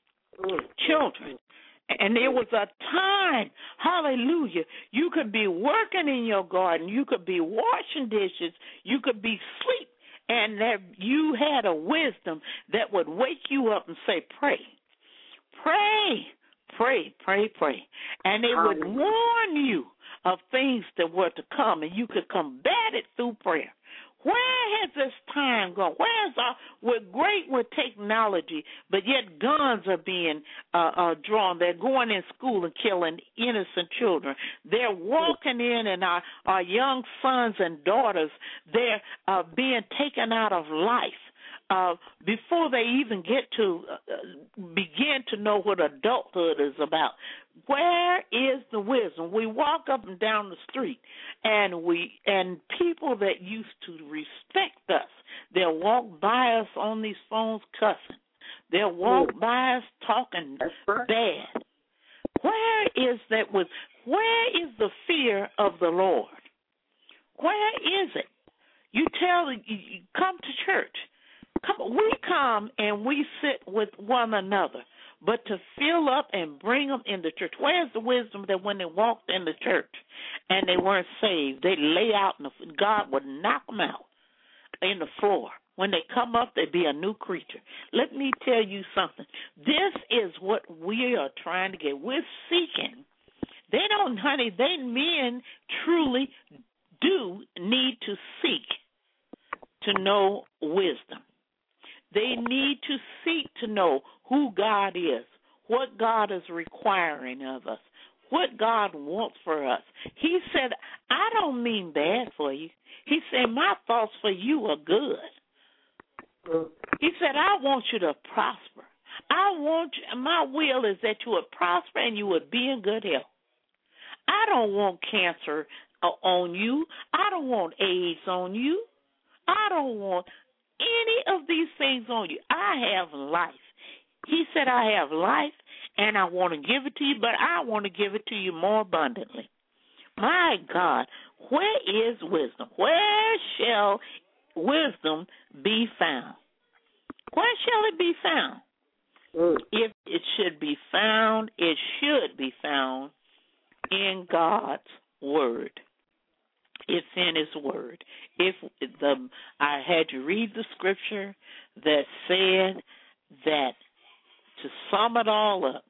children. And there was a time, hallelujah, you could be working in your garden, you could be washing dishes, you could be asleep, and that you had a wisdom that would wake you up and say, pray, pray. Pray, pray, pray. And it would warn you of things that were to come, and you could combat it through prayer. Where has this time gone? Where is our, we're great with technology, but yet guns are being uh, uh, drawn. They're going in school and killing innocent children. They're walking in, and our, our young sons and daughters, they're uh, being taken out of life. Uh, before they even get to uh, begin to know what adulthood is about. Where is the wisdom? We walk up and down the street, and we and people that used to respect us, they'll walk by us on these phones cussing. They'll walk Ooh. by us talking right. bad. Where is that with? Where is the fear of the Lord? Where is it? You tell you, you come to church. Come, we come and we sit with one another, but to fill up and bring them in the church. Where's the wisdom that when they walked in the church and they weren't saved, they lay out and God would knock them out in the floor. When they come up, they be a new creature. Let me tell you something. This is what we are trying to get. We're seeking. They don't, honey, they men truly do need to seek to know wisdom. They need to seek to know who God is, what God is requiring of us, what God wants for us. He said, I don't mean bad for you. He said, my thoughts for you are good. He said, I want you to prosper. I want you, my will is that you would prosper and you would be in good health. I don't want cancer on you. I don't want AIDS on you. I don't want any of these things on you. I have life. He said, I have life, and I want to give it to you, but I want to give it to you more abundantly. My God, where is wisdom? Where shall wisdom be found? Where shall it be found? Mm. If it should be found, it should be found in God's word. It's in his word. If the I had you read the scripture that said that, to sum it all up,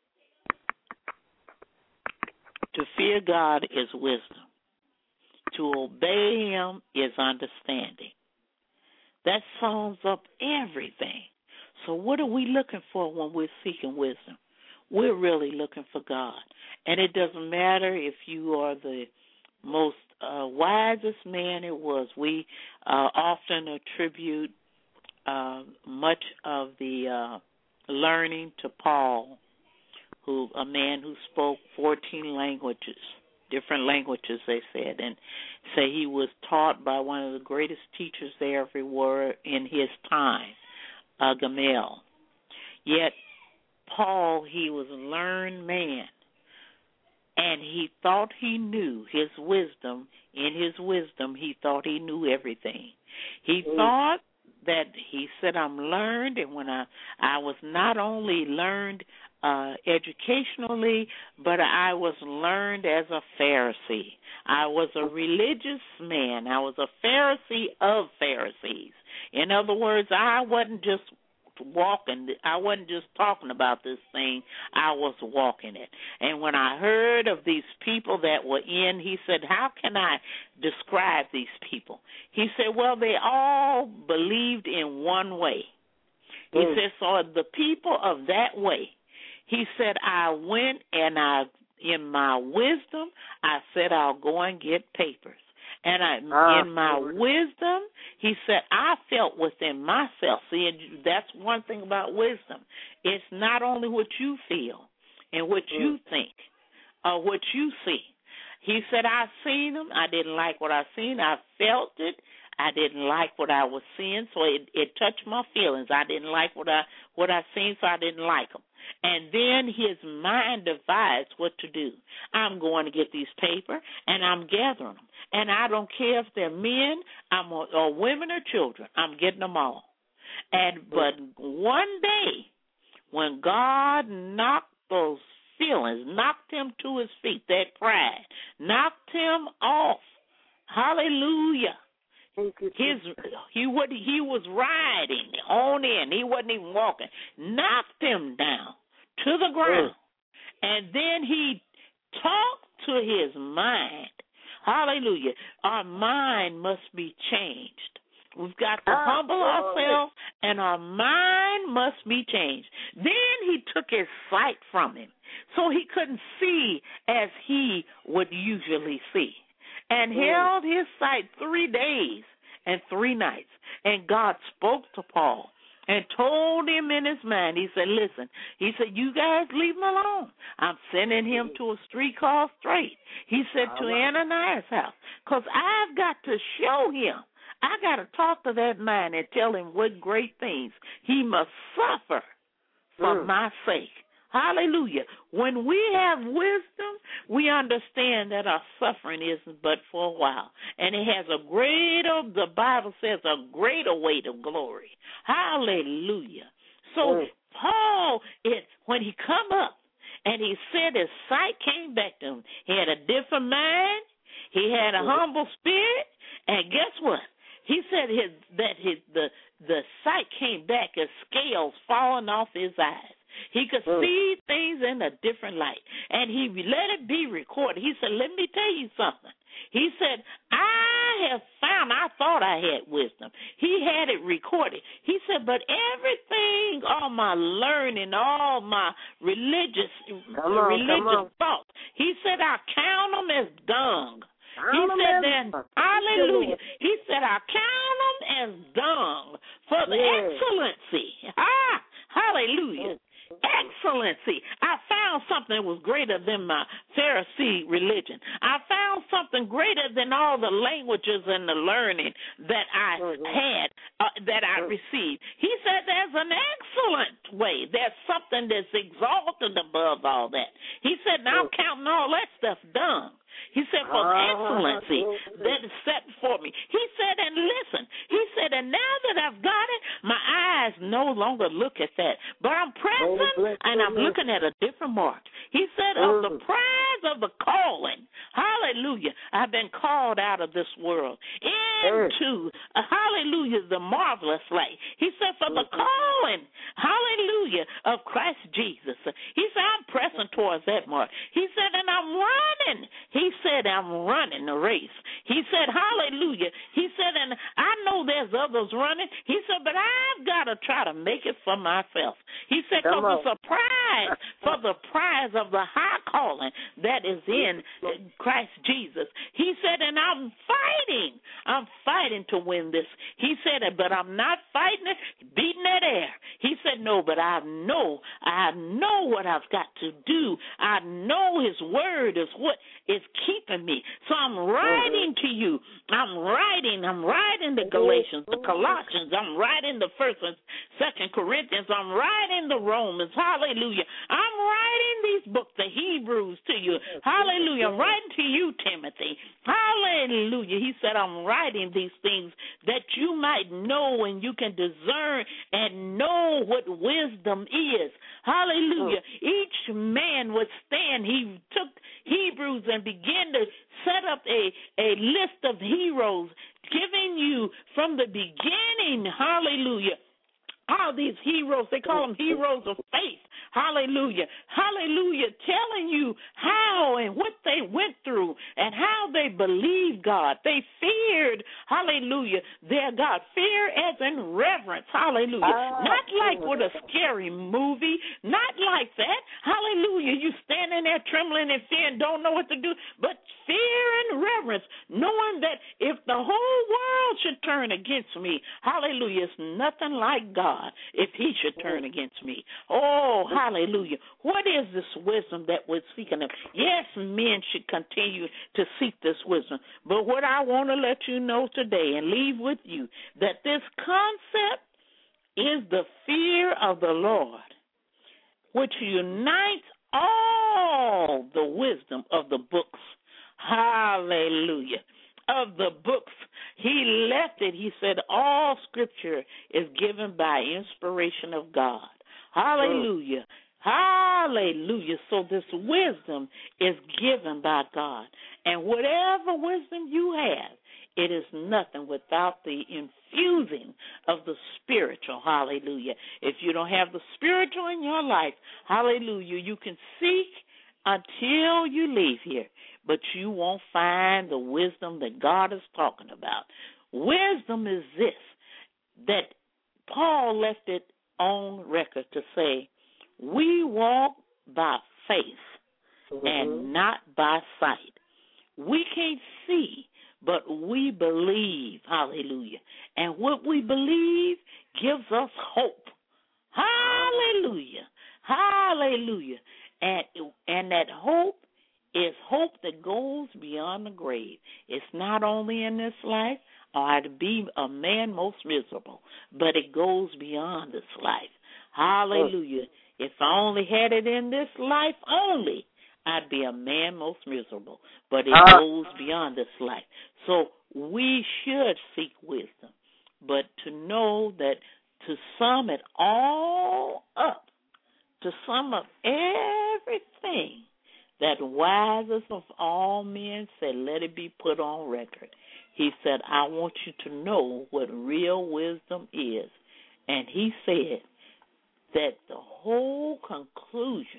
to fear God is wisdom. To obey him is understanding. That sums up everything. So what are we looking for when we're seeking wisdom? We're really looking for God. And it doesn't matter if you are the most uh, wisest man it was. We uh, often attribute uh, much of the uh, learning to Paul, who a man who spoke fourteen languages, different languages, they said, and say he was taught by one of the greatest teachers there ever were in his time, uh, Gamaliel. Yet Paul, he was a learned man, and he thought he knew his wisdom. In his wisdom, he thought he knew everything. He mm. thought that he said, I'm learned, and when I, I was not only learned uh, educationally, but I was learned as a Pharisee. I was a religious man. I was a Pharisee of Pharisees. In other words, I wasn't just walking. I wasn't just talking about this thing. I was walking it. And when I heard of these people that were in, he said, how can I describe these people? He said, well, they all believed in one way. He mm. said, so the people of that way, he said, I went and I, in my wisdom, I said, I'll go and get papers. And I, ah, in my Lord. wisdom, he said, I felt within myself. See, and that's one thing about wisdom. It's not only what you feel and what mm. you think or what you see. He said, I seen them. I didn't like what I seen. I felt it. I didn't like what I was seeing, so it, it touched my feelings. I didn't like what I what I seen, so I didn't like them. And then his mind divides what to do. I'm going to get these paper, and I'm gathering them. And I don't care if they're men I'm, or women or children. I'm getting them all. And but one day, when God knocked those feelings, knocked him to his feet, that pride, knocked him off, hallelujah, his he would he was riding on in. He wasn't even walking. Knocked him down to the ground, and then he talked to his mind. Hallelujah! Our mind must be changed. We've got to humble ourselves, and our mind must be changed. Then he took his sight from him, so he couldn't see as he would usually see, and held his sight three days and three nights. And God spoke to Paul and told him in his mind, he said, listen, he said, you guys leave him alone. I'm sending him to a street called Straight. He said, to Ananias' house, because I've got to show him. I got to talk to that man and tell him what great things he must suffer for mm. my sake. Hallelujah. When we have wisdom, we understand that our suffering isn't but for a while. And it has a greater, the Bible says, a greater weight of glory. Hallelujah. So mm. Paul, it, when he come up and he said his sight came back to him, he had a different mind, he had a mm. humble spirit, and guess what? He said his, that his, the, the sight came back as scales falling off his eyes. He could mm. see things in a different light, and he let it be recorded. He said, let me tell you something. He said, I have found, I thought I had wisdom. He had it recorded. He said, but everything, all my learning, all my religious, come on, religious thoughts, he said, I count them as dung. He said then, hallelujah. He said, I count them as dung for the yeah. excellency. Ah, hallelujah. Excellency. I found something that was greater than my Pharisee religion. I found something greater than all the languages and the learning that I had, uh, that I received. He said there's an excellent way. There's something that's exalted above all that. He said, now I'm counting all that stuff dung. He said, for the excellency that is set before me. He said, and listen, he said, and now that I've got it, my eyes no longer look at that, but I'm present and I'm looking at a different mark. He said, of the prize of the calling, hallelujah, I've been called out of this world into, uh, hallelujah, the marvelous light. He said, for the calling, hallelujah, of Christ Jesus. He said, I'm pressing towards that mark. He said, and I'm running. He said, I'm running the race. He said, hallelujah. He said, and I know there's others running. He said, but I've got to try to make it for myself. He said, because it's a prize for the prize of the high calling that is in Christ Jesus. He said, and I'm fighting. I'm fighting to win this. He said, but I'm not fighting it, beating that air. He said, no, but I know, I know what I've got to do. I know his word is what is keeping me. So I'm writing to you. I'm writing. I'm writing the Galatians, the Colossians. I'm writing the First and Second Corinthians. I'm writing the Romans. Hallelujah. I'm writing these books, the Hebrews, to you. Hallelujah. I'm writing to you, Timothy. Hallelujah. He said, I'm writing these things that you might know and you can discern and know what wisdom is. Hallelujah. Each man would stand. He took Hebrews and began to set up a, a list of heroes, giving you from the beginning, hallelujah, all these heroes, they call them heroes of faith. Hallelujah. Hallelujah. Telling you how and what they went through and how they believed God. They feared, hallelujah, their God. Fear as in reverence. Hallelujah. Ah, not like with a scary movie. Not like that. Hallelujah. You standing there trembling in fear and don't know what to do. But fear and reverence, knowing that if the whole world should turn against me, hallelujah, it's nothing like God if he should turn against me. Oh, hallelujah. What is this wisdom that we're seeking? Yes, men should continue to seek this wisdom. But what I want to let you know today and leave with you, that this concept is the fear of the Lord, which unites all the wisdom of the books. Hallelujah. Of the books. He left it. He said all scripture is given by inspiration of God. Hallelujah. Hallelujah. So this wisdom is given by God. And whatever wisdom you have, it is nothing without the infusing of the spiritual. Hallelujah. If you don't have the spiritual in your life, hallelujah, you can seek until you leave here, but you won't find the wisdom that God is talking about. Wisdom is this, that Paul left it on record to say, we walk by faith mm-hmm. and not by sight. We can't see, but we believe. Hallelujah. And what we believe gives us hope. Hallelujah. Hallelujah. And, and that hope is hope that goes beyond the grave. It's not only in this life, or I'd be a man most miserable, but it goes beyond this life. Hallelujah. If I only had it in this life only, I'd be a man most miserable, but it uh, goes beyond this life. So we should seek wisdom, but to know that to sum it all up, to sum up everything that wisest of all men said, let it be put on record. He said, I want you to know what real wisdom is. And he said that the whole conclusion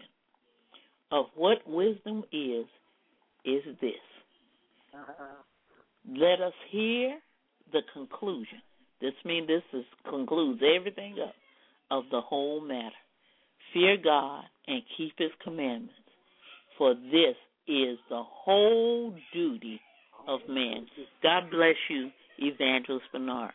of what wisdom is, is this. Uh-huh. Let us hear the conclusion. This means this is, concludes everything up of the whole matter. Fear God and keep his commandments, for this is the whole duty of man. God bless you, Evangelist Bernard.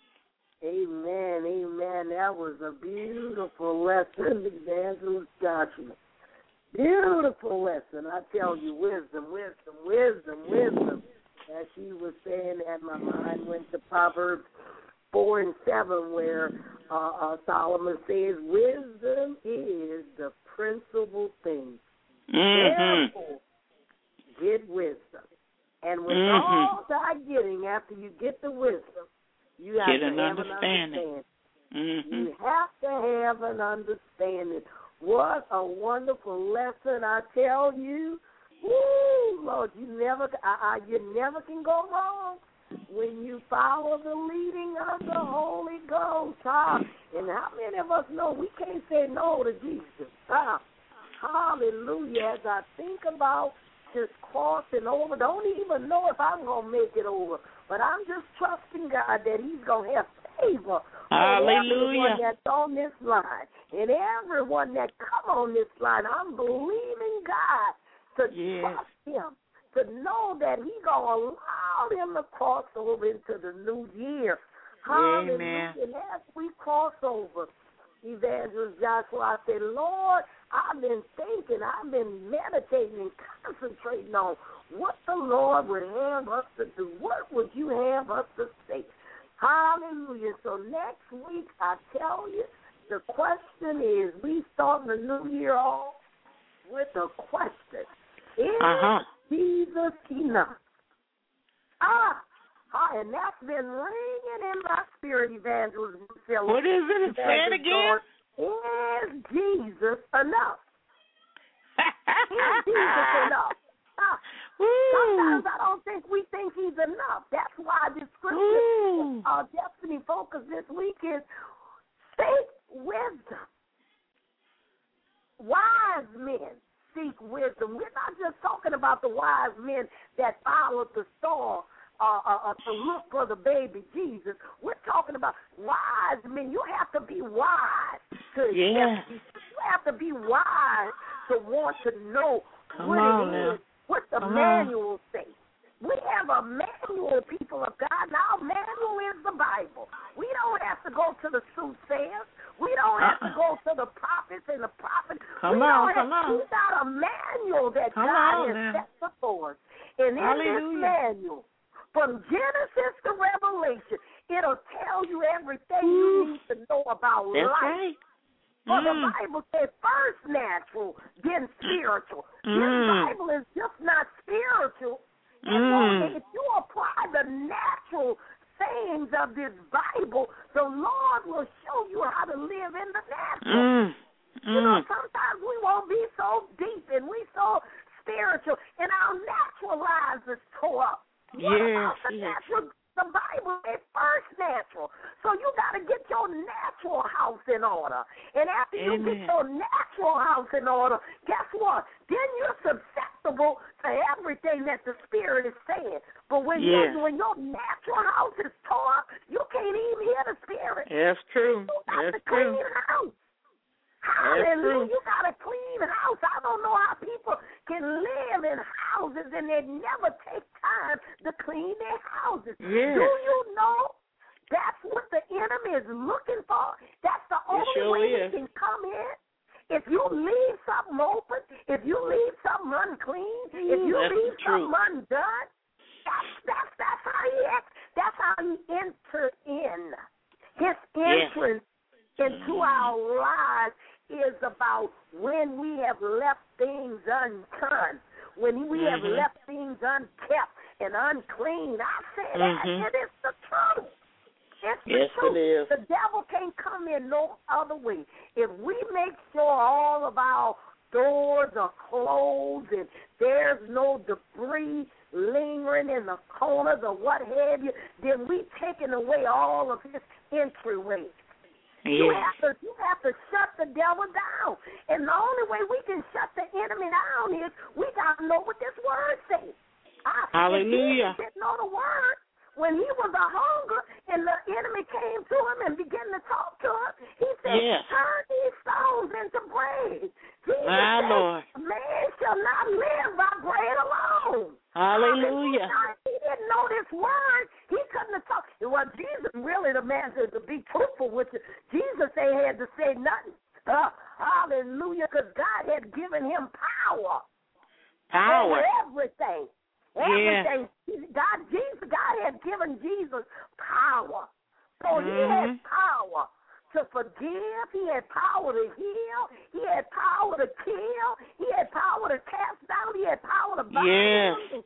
Amen, amen. That was a beautiful lesson, Evangelist Joshua. Beautiful lesson. I tell you, wisdom, wisdom, wisdom, wisdom. As she was saying that, my mind went to Proverbs four and seven, where uh, uh, Solomon says, wisdom is the principal thing. Mm-hmm. Therefore, get wisdom. And with mm-hmm. all that getting, after you get the wisdom, you have get to an have understanding. an understanding. Mm-hmm. You have to have an understanding. What a wonderful lesson, I tell you. Woo, Lord, you never, I, I, you never can go wrong when you follow the leading of the Holy Ghost. Huh? And how many of us know we can't say no to Jesus? Huh? Hallelujah. As I think about just crossing over, don't even know if I'm going to make it over, but I'm just trusting God that he's going to have favor. Hallelujah. Everyone that's on this line and everyone that come on this line, I'm believing God to yes. trust him, to know that he's going to allow them to cross over into the new year. Hallelujah. Amen. And as we cross over, Evangelist Joshua, I said, Lord, I've been thinking, I've been meditating and concentrating on what the Lord would have us to do. What would you have us to say? Hallelujah. So next week, I tell you, the question is, we starting the new year off with a question. Is Uh-huh. Jesus enough? Ah, ah, and that's been ringing in my spirit, Evangelist Lucilla. What is it? Say it again. Is Jesus enough? Is Jesus enough? Ah, sometimes I don't think we think he's enough. That's why this scripture, our destiny focus this week is seek wisdom. Wise men seek wisdom. We're not just talking about the wise men that followed the star uh, uh, uh, to look for the baby Jesus. We're talking about wise men. You have to be wise to yeah. accept. You have to be wise to want to know Come what on it now. is, what the Come manual says. We have a manual, people of God. Now, manual is the Bible. We don't have to go to the soothsayers. We don't have to go to the prophets and the prophets. Come we on, don't come have, on. We got a manual that Come God on has now. set before us. And in Hallelujah. this manual, from Genesis to Revelation, it'll tell you everything you need to know about That's life. right. For mm. the Bible says first natural, then spiritual. Mm. This Bible is just not spiritual. And Mm. if you apply the natural sayings of this Bible, the Lord will show you how to live in the natural. Mm. You know, Mm. sometimes we won't be so deep and we so spiritual, and our natural lives is tore up. What Yes, about the yes. natural? The Bible is first natural. So you got to get your natural house in order. And after you Amen. get your natural house in order, guess what? Then you're susceptible to everything that the Spirit is saying. But when, Yeah. you when your natural house is tore up, you can't even hear the Spirit. That's true. You got That's to clean true. house. That's true. Hallelujah. You got a clean house. I don't know how people can live in houses and they never take time to clean their houses. Yes. Do you know that's what the enemy is looking for? That's the only sure way is. he can come in. If you leave something open, if you leave something unclean, if you That's leave the truth. something undone, that's, that's, that's how he acts. That's how he enter in. His entrance into our lives is about when we have left things undone, when we mm-hmm. have left things unkept and unclean. I say that, Mm-hmm. and it's the truth. It's Yes, the truth. it is. The devil can't come in no other way. If we make sure all of our doors are closed and there's no debris lingering in the corners or what have you, then we taking away all of his entryways. You Yes. have to you have to shut the devil down. And the only way we can shut the enemy down is we got to know what this word says. I, Hallelujah. If Jesus didn't know the word, when he was a hunger and the enemy came to him and began to talk to him, he said, Yes. turn these stones into bread. Jesus My said, Lord. man shall not live by bread alone. Hallelujah. He didn't know this word. He couldn't have talked. Well, Jesus really the man to, to be truthful with you. Jesus ain't had to say nothing. Uh, hallelujah, because God had given him power. Power. Over everything. Everything. God, Jesus, God had given Jesus power. So mm-hmm. he had power to forgive. He had power to heal. He had power to kill. He had power to cast down. He had power to bind. Yes.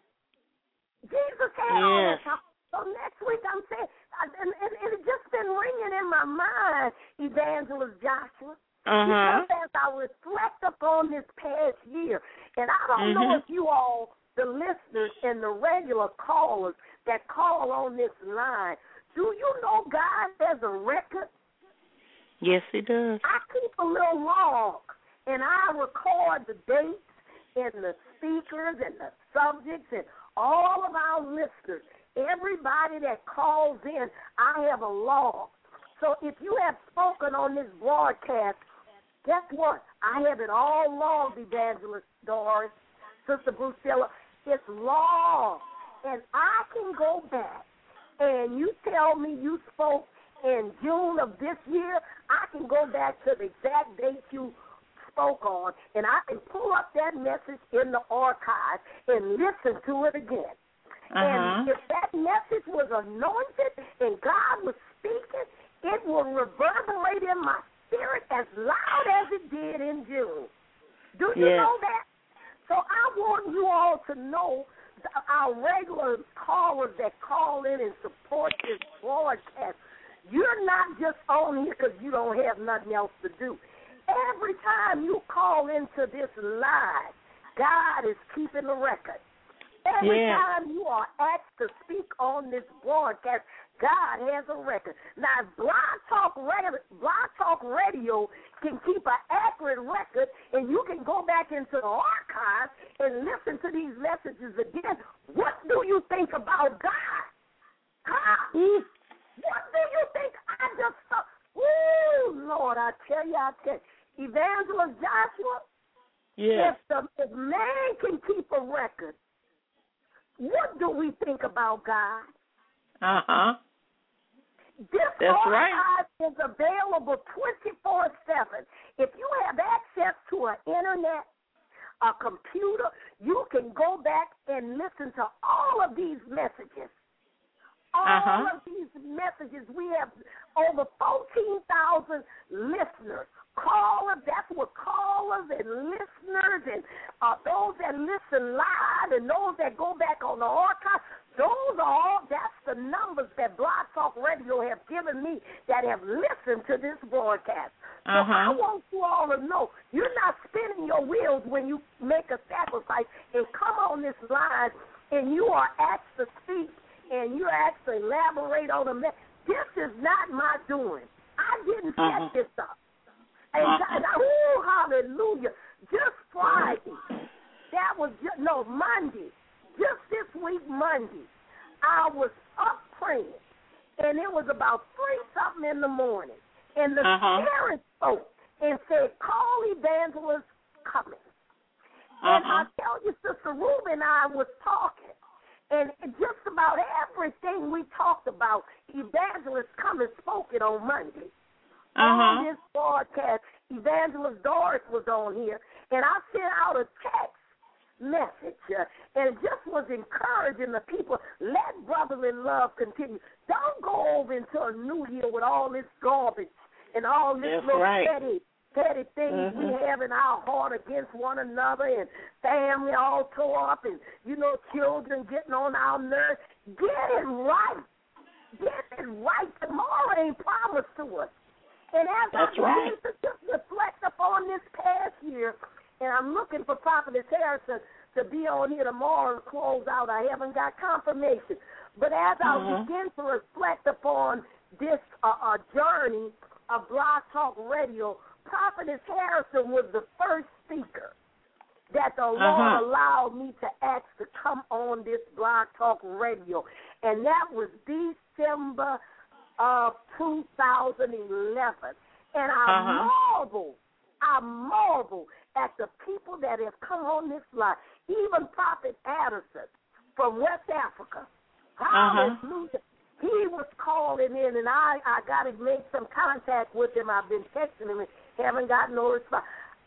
Jesus had yes. all that power. So next week I'm saying, and, and, and it's just been ringing in my mind, Evangelist Joshua. Uh-huh. Because as I reflect upon this past year, and I don't mm-hmm. know if you all, the listeners and the regular callers that call on this line, do you know God has a record? Yes, he does. I keep a little log, and I record the dates and the speakers and the subjects and all of our listeners. Everybody that calls in, I have a log. So if you have spoken on this broadcast, guess what? I have it all logged, Evangelist Doris, Sister Brucilla. It's logged. And I can go back, and you tell me you spoke in June of this year, I can go back to the exact date you spoke on, and I can pull up that message in the archive and listen to it again. Uh-huh. And if that message was anointed and God was speaking, it will reverberate in my spirit as loud as it did in June. Do you Yes. know that? So I want you all to know our regular callers that call in and support this broadcast. You're not just on here because you don't have nothing else to do. Every time you call into this live, God is keeping a record. Every Yeah. time you are asked to speak on this broadcast, God has a record. Now, if Blog Talk Radio, Blog Talk Radio can keep an accurate record, and you can go back into the archives and listen to these messages again, what do you think about God? Huh? Mm. What do you think? I just saw. Ooh, Lord, I tell you, I tell you. Evangelist Joshua, Yes. if, the, if man can keep a record, what do we think about God? Uh-huh. This That's right. archive is available twenty-four seven. If you have access to an internet, a computer, you can go back and listen to all of these messages. All Uh-huh. of these messages. We have over fourteen thousand listeners. Callers, that's what callers and listeners and uh, those that listen live and those that go back on the archive, those are all, that's the numbers that Blog Talk Radio have given me that have listened to this broadcast. So Uh-huh. I want you all to know you're not spinning your wheels when you make a sacrifice and come on this line and you are asked to speak and you're asked to elaborate on a message. This is not my doing. I didn't set Uh-huh. this up. And Uh-huh. God, oh, hallelujah. Just Friday, that was just, no, Monday, just this week, Monday, I was up praying, and it was about three-something in the morning, and the Uh-huh. Spirit spoke and said, call Evangelist Cummings. And Uh-huh. I tell you, Sister Ruby and I was talking, and just about everything we talked about, Evangelist Cummings spoke it on Monday. On Uh-huh. this broadcast, Evangelist Doris was on here, and I sent out a text message, uh, and just was encouraging the people, let brotherly love continue. Don't go over into a new year with all this garbage and all this That's little right. petty, petty things Mhm. we have in our heart against one another, and family all tore up, and, you know, children getting on our nerves. Get it right. Get it right. Tomorrow ain't promised to us. And as That's I begin right. to just reflect upon this past year, and I'm looking for Prophetess Harrison to be on here tomorrow and close out. I haven't got confirmation. But as I Mhm. begin to reflect upon this uh, uh, journey of Blog Talk Radio, Prophetess Harrison was the first speaker that the Lord Uh-huh. allowed me to ask to come on this Blog Talk Radio. And that was December of two thousand eleven. And I Uh-huh. marvel, I marvel at the people that have come on this line. Even Prophet Addison from West Africa. Uh-huh. Hallelujah. He was calling in, and I, I got to make some contact with him. I've been texting him and haven't gotten no response.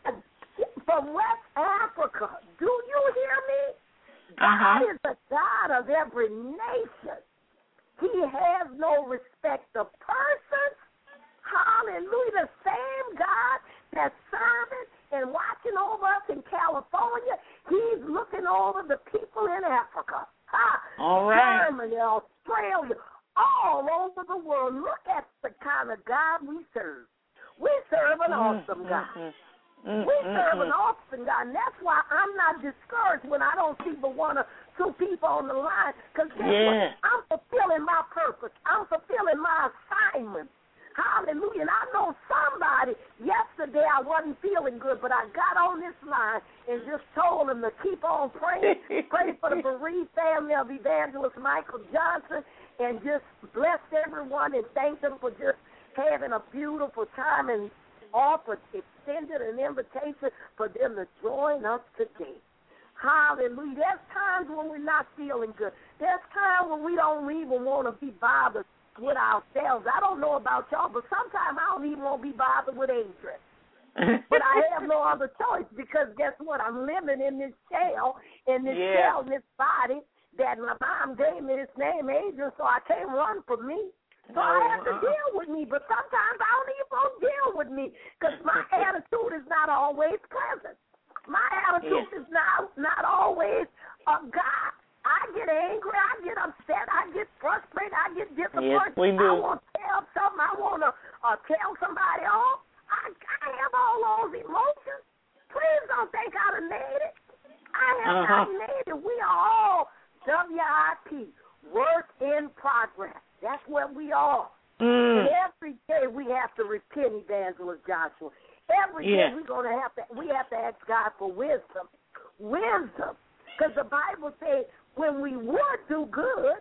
From West Africa, do you hear me? God Uh-huh. is the God of every nation. He has no respect of persons. Hallelujah. The same God that's serving and watching over us in California, he's looking over the people in Africa. Ha! All right. Germany, Australia, all over the world. Look at the kind of God we serve. We serve an awesome God. Mm-hmm. We serve an awesome God, and that's why I'm not discouraged when I don't see but one or two people on the line, because guess Yeah. what? I'm fulfilling my purpose. I'm fulfilling my assignment. Hallelujah. And I know somebody, yesterday I wasn't feeling good, but I got on this line and just told them to keep on praying. Pray for the bereaved family of Evangelist Michael Johnson, and just bless everyone and thank them for just having a beautiful time, and offered, extended an invitation for them to join us today. Hallelujah. There's times when we're not feeling good. There's times when we don't even want to be bothered with ourselves. I don't know about y'all, but sometimes I don't even want to be bothered with Adrian. But I have no other choice, because guess what? I'm living in this shell, in this Yeah. shell, in this body that my mom gave me this name, Adrian, so I can't run from me. So I have to Uh-uh. deal with me, but sometimes I don't even want to deal with me, because my attitude is not always pleasant. My attitude Yeah. is not not always uh, God. I get angry, I get upset, I get frustrated, I get disappointed. Yes, we do. I want to tell something, I want to uh, tell somebody off. I, I have all those emotions. Please don't think I done made it. I have Uh-huh. not made it. We are all W I P, work in progress. That's what we are. Mm. And every day we have to repent, Evangelist Joshua. Every Yeah. day we're gonna have to we have to ask God for wisdom. Wisdom. Because the Bible says when we would do good,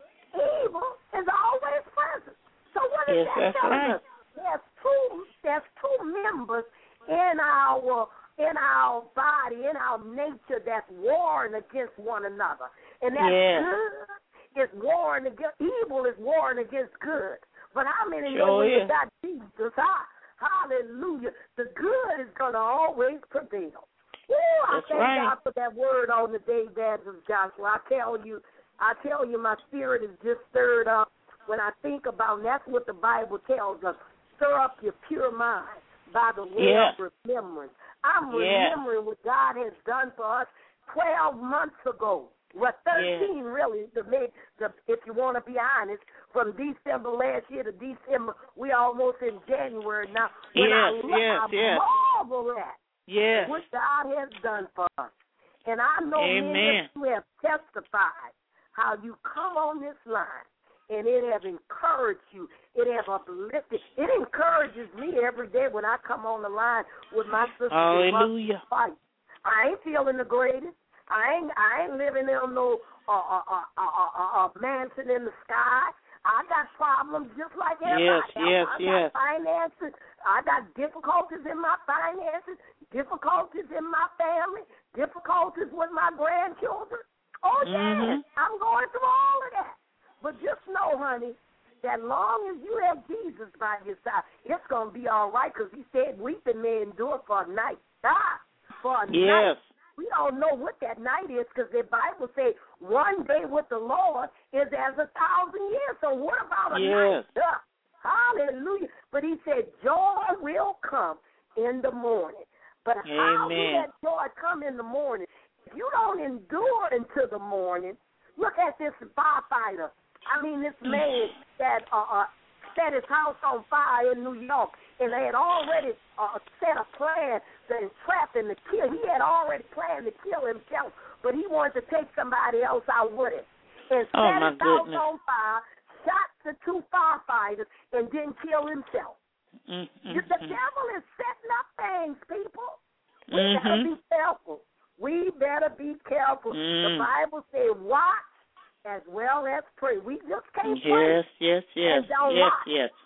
evil is always present. So what is Yes, that that's telling right. us? There's two there's two members in our in our body, in our nature that's warring against one another. And that's Yeah. good is warring against evil is warring against good. But how many know Sure when you is. got Jesus? Ah, hallelujah. The good is gonna always prevail. Ooh, I That's thank right. God for that word on the day, Evangelist Joshua. I tell you, I tell you, my spirit is just stirred up when I think about, and that's what the Bible tells us. Stir up your pure mind by the way Yeah. of remembrance. I'm Yeah. remembering what God has done for us twelve months ago. Well, thirteen really, to make the, if you want to be honest, from December last year to December, we almost in January now. When I Yes, look, yes, I yes. marvel at Yes. what God has done for us. And I know many Amen. of you have testified how you come on this line, and it has encouraged you. It has uplifted. It encourages me every day when I come on the line with my sisters and Hallelujah. brothers fight. I ain't feeling the greatest. I ain't I ain't living in no uh, uh, uh, uh, uh, uh, mansion in the sky. I got problems just like everybody Yes, else. yes, I yes. got finances. I got difficulties in my finances, difficulties in my family, difficulties with my grandchildren. Oh, yes, Mhm. I'm going through all of that. But just know, honey, that long as you have Jesus by your side, it's going to be all right, because he said weeping may endure for a night. Ah, for a night. Yes. We don't know what that night is, because the Bible says one day with the Lord is as a thousand years. So what about a Yes. night? Ah, hallelujah. But he said joy will come in the morning. But how will Amen. that joy come in the morning? If you don't endure until the morning, look at this firefighter. I mean, this man that uh, uh, set his house on fire in New York, and they had already uh, set a plan to entrap him to kill. He had already planned to kill himself, but he wanted to take somebody else out with him. And Oh, set my his house goodness. on fire, shot the two firefighters, and didn't kill himself. Mm, mm, The mm. devil is setting up things, people. We better Mhm. be careful. We better be careful. The Mm. Bible says watch as well as pray. We just can't pray. Yes, yes, yes, And don't yes, watch. yes.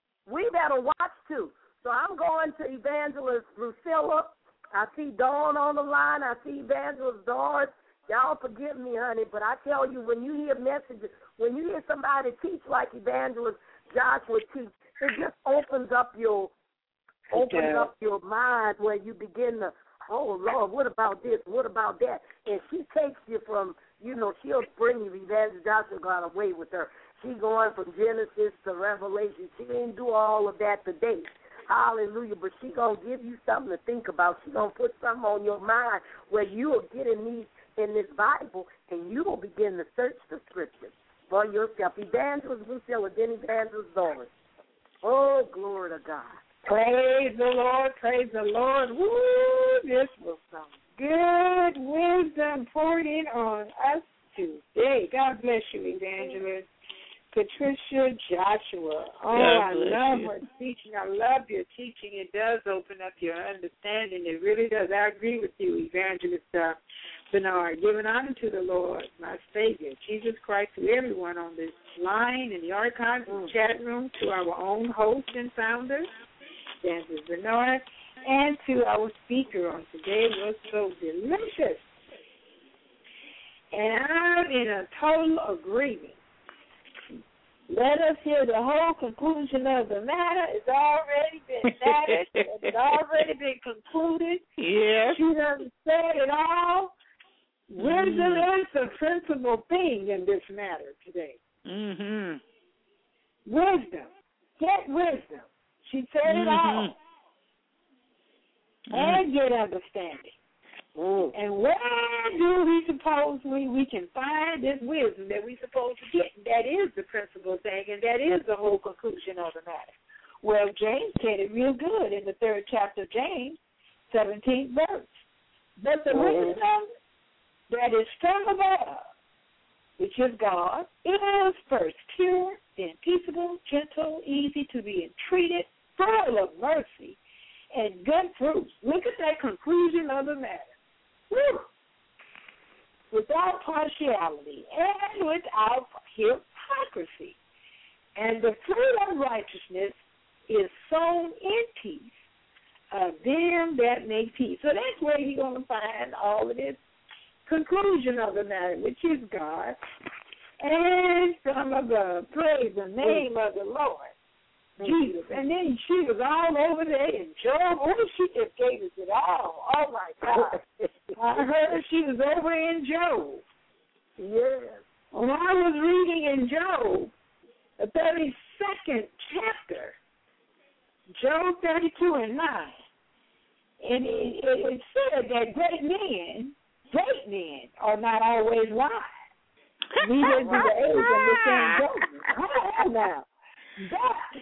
We better watch too. So I'm going to Evangelist Drusilla. I see Dawn on the line. I see Evangelist Doris. Y'all forgive me, honey, but I tell you, when you hear messages, when you hear somebody teach like Evangelist Joshua teach, it just opens up your opens Okay. up your mind where you begin to, oh Lord, what about this? What about that? And she takes you from, you know, she'll bring you. Evangelist Joshua got away with her. She going from Genesis to Revelation. She didn't do all of that today. Hallelujah. But she going to give you something to think about. She going to put something on your mind where you will get in these, in this Bible, and you will begin to search the scriptures for yourself. Evangelist Lucilla, then Evangelist Doris. Oh, glory to God. Praise the Lord, praise the Lord. Woo, this was some good wisdom poured in on us today. God bless you, Evangelist Patricia Joshua. Oh, God I bless love you. her teaching. I love your teaching. It does open up your understanding. It really does. I agree with you, Evangelist uh, Bernard. Giving honor to the Lord, my Savior, Jesus Christ, to everyone on this line, in the archives, in the chat room, to our own host and founder, Evangelist Bernard, and to our speaker on today. It was so delicious. And I'm in a total agreement. Let us hear the whole conclusion of the matter. It's already been mattered. It's already been concluded. Yes. She done said it all. Wisdom Mhm. is the principal thing in this matter today. Mhm. Wisdom. Get wisdom. She said it all. Mhm. And get understanding. Mm. And where do we suppose we, we can find this wisdom that we're supposed to get? That is the principal thing, and that is the whole conclusion of the matter. Well, James said it real good in the third chapter of James, seventeenth verse. But the mm. wisdom that is from above, which is God, is first pure, then peaceable, gentle, easy to be entreated, full of mercy and good fruits. Look at that conclusion of the matter. Woo. Without partiality and without hypocrisy. And the fruit of righteousness is sown in peace of them that make peace. So that's where you're going to find all of this conclusion of the matter, which is God. And from above, praise the name of the Lord. Jesus. And then she was all over there in Job. Oh, she just gave us it all. Oh, my God. I heard she was over in Job. Yes. When I was reading in Job, the thirty-second chapter, Job thirty-two and nine, and it, it, it said that great men, great men, are not always wise. Neither is the age of the same judgment. Hold on now. But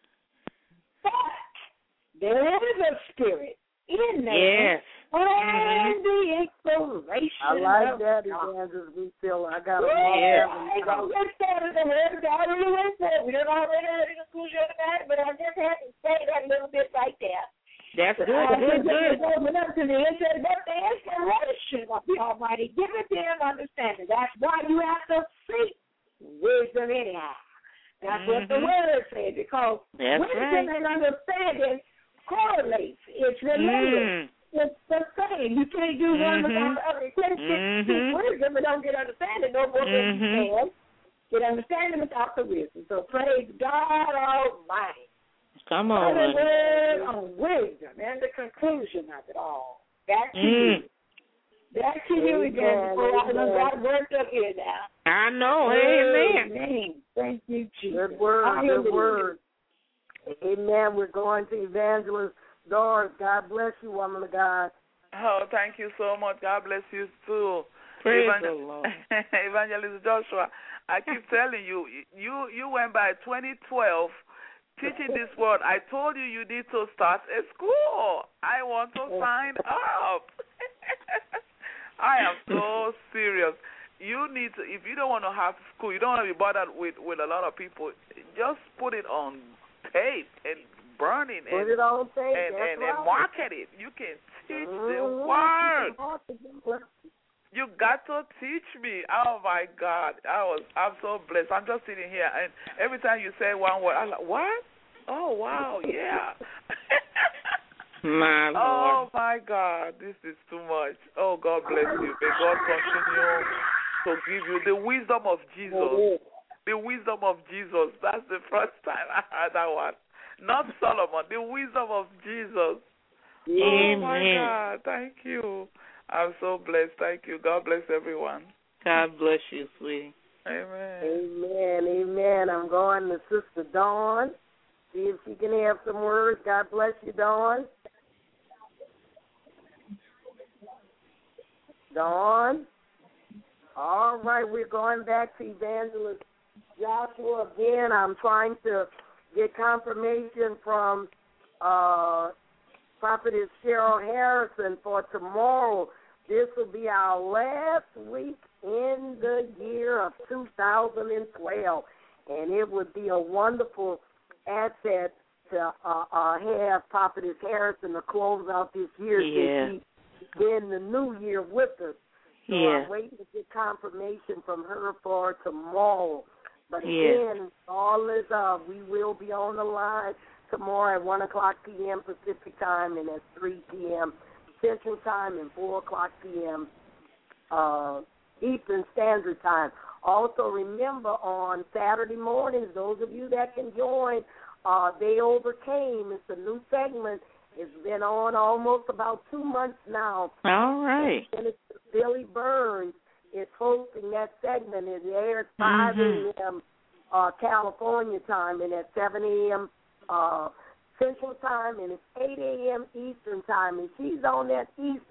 But there is a spirit in there. Yes. And mm-hmm. the inspiration. I like of that, God. Evangelist. We feel I got to yeah, I don't get started on it. I really went for it. We don't already have the conclusion of that, but I just had to say that a little bit right there. That's good. Uh, Good, good. Open up to the insight, but the inspiration of the Almighty. Give it them understanding. That's why you have to seek wisdom anyhow. That's mm-hmm. what the word said, because That's wisdom right. and understanding correlates. It's related. Mm. It's the same. You can't do one mm-hmm. without the other. You can't mm-hmm. get wisdom and don't get understanding. No more than mm-hmm. you can get understanding without the wisdom. So praise God Almighty. Come on. The word on wisdom and the conclusion of it all. Back to mm. you. Back to you again before I done got worked up here now. I know. Amen. Amen. Thank you, Jesus. Good word. Good word. Amen. We're going to Evangelist Doris. God bless you, woman of God. Oh, thank you so much. God bless you too. Praise Evangel- the Lord. Evangelist Joshua, I keep telling you, you you went by twenty twelve teaching this word. I told you you need to start a school. I want to sign up. I am so serious. You need to, if you don't want to have school, you don't want to be bothered with, with a lot of people, just put it on tape and burn it put and, it on tape. and, and, right. and market it. You can teach mm-hmm. the word. You got to teach me. Oh, my God. I was, I'm so blessed. I'm just sitting here, and every time you say one word, I'm like, what? Oh, wow, yeah. My Lord. Oh, my God, this is too much. Oh, God bless you. May God continue to give you the wisdom of Jesus. The wisdom of Jesus. That's the first time I heard that one. Not Solomon, the wisdom of Jesus. Amen. Oh, my God, thank you. I'm so blessed. Thank you. God bless everyone. God bless you, sweetie. Amen. Amen. Amen. I'm going to Sister Dawn. See if she can have some words. God bless you, Dawn. Dawn. All right, we're going back to Evangelist Joshua again. I'm trying to get confirmation from uh, Prophetess Cheryl Harrison for tomorrow. This will be our last week in the year of two thousand twelve, and it would be a wonderful asset to uh, uh, have Prophetess Harrison to close out this year. Yeah. In the new year with us. So yeah. I'm waiting to get confirmation from her for tomorrow. But yeah. again, all is uh, we will be on the line tomorrow at one o'clock p.m. Pacific time and at three p.m. Central time and four o'clock p.m. Uh, Eastern Standard Time. Also remember on Saturday mornings, those of you that can join, uh, They Overcame. It's a new segment. It's been on almost about two months now. All right. And it's Billy Burns is hosting that segment. It airs five a.m. Uh, California time and at seven a.m. Uh, Central time, and it's eight a.m. Eastern time. And she's on that Eastern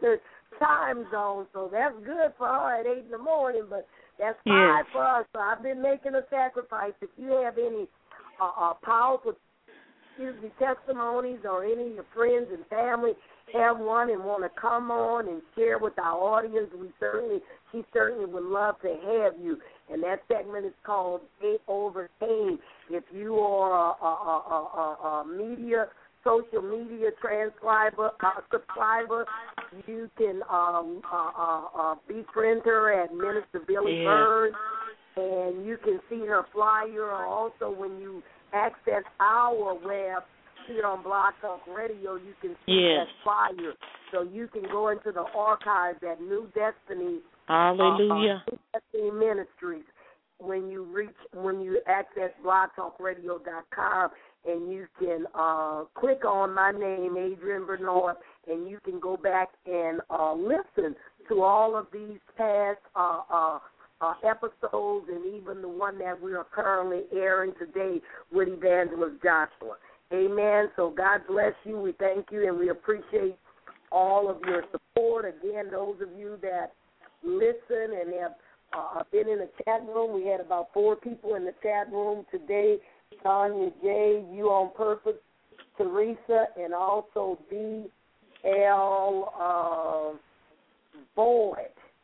time zone, so that's good for her at eight in the morning, but that's five yes. for us. So I've been making a sacrifice. If you have any uh, uh, powerful excuse me, testimonies or any of your friends and family have one and want to come on and share with our audience, we certainly, she certainly would love to have you. And that segment is called It Overcame. If you are a, a, a, a, a media, social media transcriber, uh, subscriber, you can um, uh, uh, uh, befriend her at Minister Billy Yeah. Burns, and you can see her flyer. Also, when you access our web here on Blog Talk Radio, you can see Yes. that flyer. So you can go into the archives at New Destiny, Hallelujah. uh, New Destiny Ministries. When you reach, when you access blog talk radio dot com, and you can uh, click on my name, Adrian Bernard, and you can go back and uh, listen to all of these past uh, uh, uh, episodes, and even the one that we are currently airing today with Evangelist Joshua. Amen. So God bless you. We thank you, and we appreciate all of your support. Again, those of you that listen and have uh, been in the chat room, we had about four people in the chat room today. Tanya J, You on Purpose, Teresa, and also B L uh, Boyd,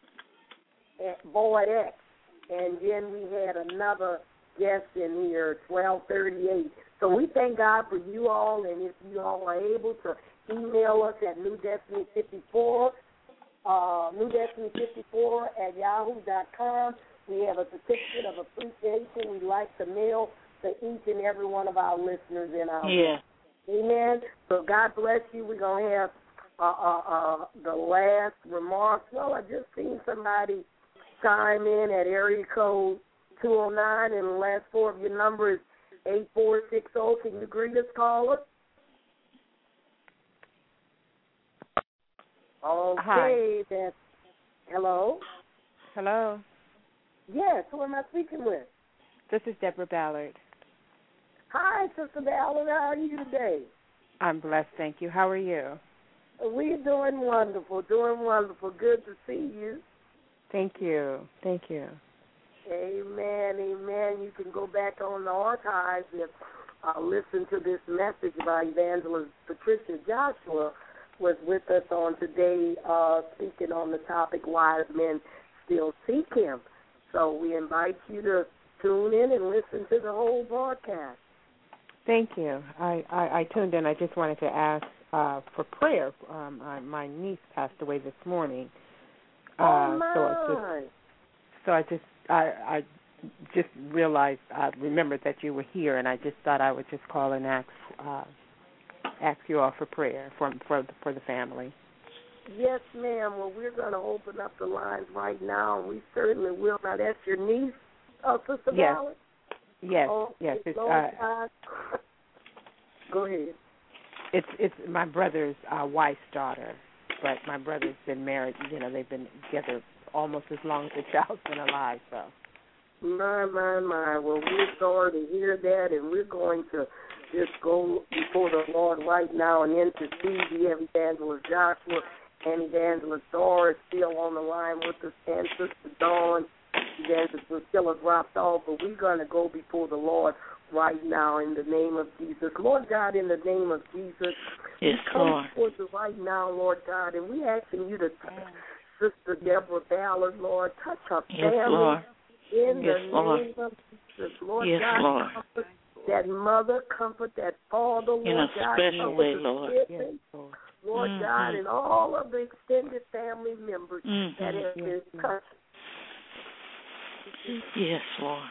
Boyd X. And then we had another guest in here, twelve thirty-eight. So we thank God for you all, and if you all are able to email us at New Destiny fifty-four, uh, New Destiny fifty-four at yahoo dot com. We have a certificate of appreciation we'd like to mail to each and every one of our listeners in our Yeah. Amen. So God bless you. We're going to have uh, uh, uh, the last remarks. Well, I just seen somebody chime in at area code two oh nine, and the last four of your number is eight four six zero. Can you greet us, caller? Okay, Hi. then. Hello? Hello. Yes, who am I speaking with? This is Deborah Ballard. Hi, Sister Ballard. How are you today? I'm blessed, thank you. How are you? We're doing wonderful, doing wonderful. Good to see you. Thank you. Thank you. Amen, amen. You can go back on the archives and uh, listen to this message by Evangelist Patricia Joshua was with us on today, uh, speaking on the topic, Wise Men Still Seek Him. So we invite you to tune in and listen to the whole broadcast. Thank you. I, I, I tuned in. I just wanted to ask uh, for prayer. Um, I, my niece passed away this morning. Uh, oh, my. So I just, so I just, I, I just realized, I remembered that you were here, and I just thought I would just call and ask, uh, ask you all for prayer for for the, for the family. Yes, ma'am. Well, we're going to open up the lines right now, and we certainly will. Now, that's your niece, uh, Sister Yes. Ballard? Yes, Oh, yes. It's Lord uh, God. Go ahead. it's it's my brother's uh, wife's daughter, but my brother's been married. You know, they've been together almost as long as the child's been alive. So. My, my, my. Well, we're sorry to hear that, and we're going to just go before the Lord right now and intercede. We have Evangelist Joshua and Evangelist Doris still on the line with us, and Sister Dawn. Evangelist Priscilla dropped off, but we're going to go before the Lord right now in the name of Jesus. Lord God, in the name of Jesus, Yes, we come Lord. before you right now, Lord God, and we asking you to touch Sister Deborah Ballard, Lord. Touch her Yes, family. Lord. In Yes, the Lord. name of Jesus, Lord Yes, God, Lord. comfort that mother, comfort that father, Lord In a God, special comfort way, the Lord. siblings, Lord. Lord Mhm. God, and all of the extended family members Mhm. that have been touched. Yes, Lord.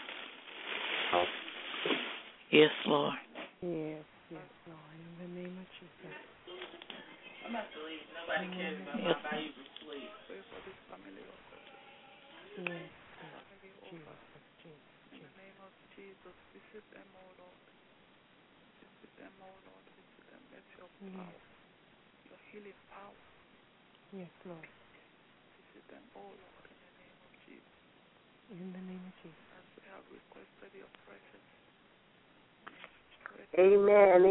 Yes, Lord. Yes, yes, Lord. In the name of Jesus. I'm not to leave. Nobody cares about Yes. my values of sleep. Pray for this family, oh God. Yes, Family, oh Jesus, God. Jesus, In the name of Jesus, visit them, oh Lord. Visit them, oh Lord. Visit them. Let your power, your healing power, yes, Lord. visit them, oh Lord, in the name of Jesus. In the name of Jesus. As we have requested your presence. Amen.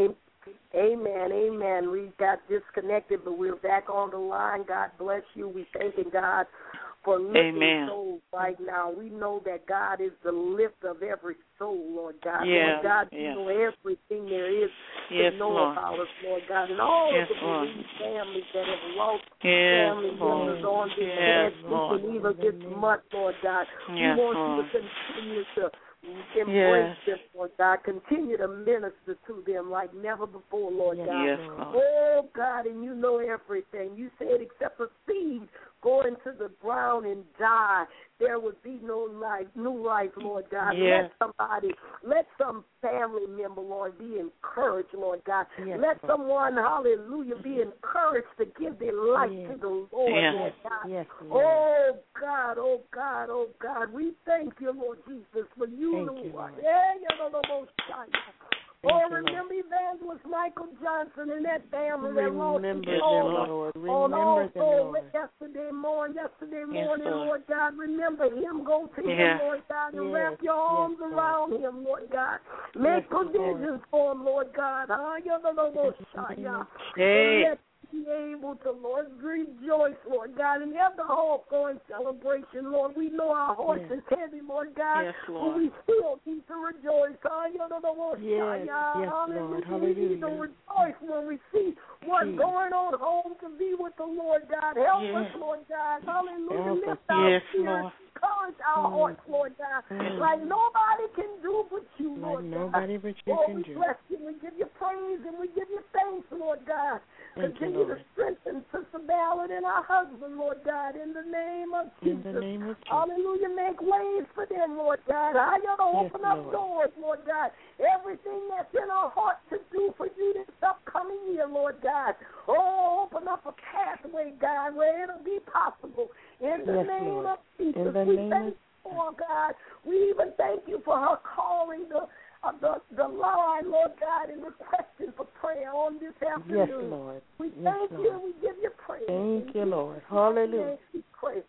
Amen, amen. We got disconnected, but we're back on the line. God bless you. We thanking God for lifting souls right now. We know that God is the lift of every soul, Lord God. Yeah, Lord God, yes. you know everything there is yes, to know Lord. about us, Lord God, and all yes, of the Lord. bereaved families that have lost yes, family Lord. members on this yes, past Lord. week and even this month, Lord God. Yes, we want Lord. you to continue to embrace Yes. them, Lord God. Continue to minister to them like never before, Lord Yes, God. Yes, Lord. Oh, God, and you know everything. You said except a seed go into the ground and die, there would be no life, new life, Lord God. Yes. Let somebody, let some family member, Lord, be encouraged, Lord God. Yes, let Lord. someone, hallelujah, be encouraged to give their life Yes. to the Lord, Yes. Lord God. Yes, Lord. Oh, God, oh, God, oh, God. We thank you, Lord Jesus, for you, Thank the you, one. Lord. Yeah, you know the most high. Thank Oh, you, Lord. remember Evangelist Michael Johnson and that family that lost Remember his them, soul Lord. on Remember them, also Lord. yesterday morning, yesterday Yes, morning, Lord. Lord God. Remember him. Go to Yes. him, Lord God, and Yes, wrap your yes, arms Lord. around him, Lord God. Make Yes, Lord. provisions for him, Lord God. Ah, you know the most high, yeah. Hey. And let be able to, Lord, rejoice, Lord God, and have the hope going celebration, Lord. We know our hearts Yes. is heavy, Lord God, Yes, but Lord. we still need to rejoice. Ah, you know the most Yes, high, yeah. yes, Lord. We need to Hallelujah. rejoice when we see what's Jesus. going on home to be with the Lord God. Help Yes. us, Lord God. Hallelujah. Help us, Lift our Yes, spirits. Lord. Encourage our Mm. hearts, Lord God, Mm. like nobody can do but you, Like Lord nobody God. but you Oh, can we do. bless you. We give you praise and we give you thanks, Lord God. Thank you, Continue Lord. to strengthen Sister Ballard and our husband, Lord God, in the name of Jesus. In the name of Jesus. Hallelujah. Make ways for them, Lord God. I got to Yes, open up Lord. doors, Lord God. Everything that's in our heart to do for you this upcoming year, Lord God. Oh, open up a pathway, God, where it'll be possible. In the Yes, name Lord. of Jesus. In the we name thank of you for, God. We even thank you for her calling the uh, the, the line, Lord God, and requesting for prayer on this afternoon. Yes, Lord. We Yes, thank Lord. you and we give you praise. Thank you, In Lord. Jesus' Hallelujah. name we pray.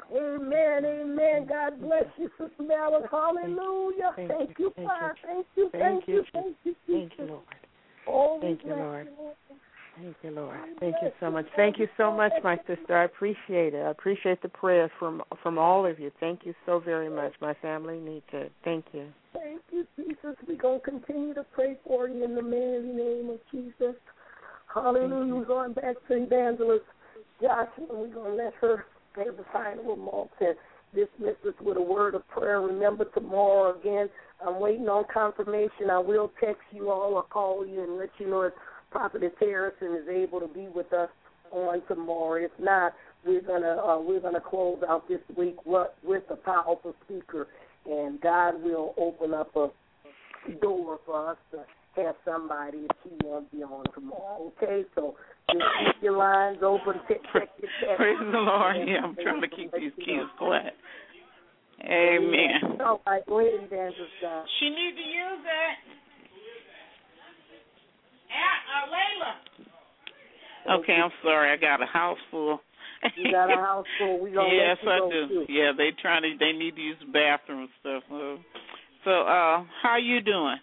Amen, amen. God bless you, Sister Ballard. Hallelujah. Thank Thank you. you, Thank Father. you. Thank you, Thank thank you, you, thank you, Thank you, Jesus. Lord. Oh, we Thank you, bless Lord. you, Lord. Thank you, Lord. We Thank you bless so you, much. Lord. Thank you so We much, bless my you. sister. I appreciate it. I appreciate the prayers from from all of you. Thank you so very much. My family needs it. Thank you. Thank you, Jesus. We're going to continue to pray for you in the mighty name of Jesus. Hallelujah. We're going back to Evangelist Joshua. We're going to let her say the final remarks and dismiss us with a word of prayer. Remember, tomorrow again, I'm waiting on confirmation. I will text you all or call you and let you know if Prophetess Harrison is able to be with us on tomorrow. If not, we're gonna uh, we're gonna close out this week with a powerful speaker, and God will open up a door for us to have somebody if she won't be on tomorrow. Okay, so just keep your lines open. Check, check your text. Praise the Lord. Yeah, I'm trying to keep these kids quiet. Amen. All right, go ahead, Evangelist John. She need to use that. Uh, Layla. Okay, I'm sorry. I got a house full. You got a house full. We gonna yes, let you I go do. too. Yeah, they trying to. They need to use the bathroom and stuff. Uh, so, uh, how you doing?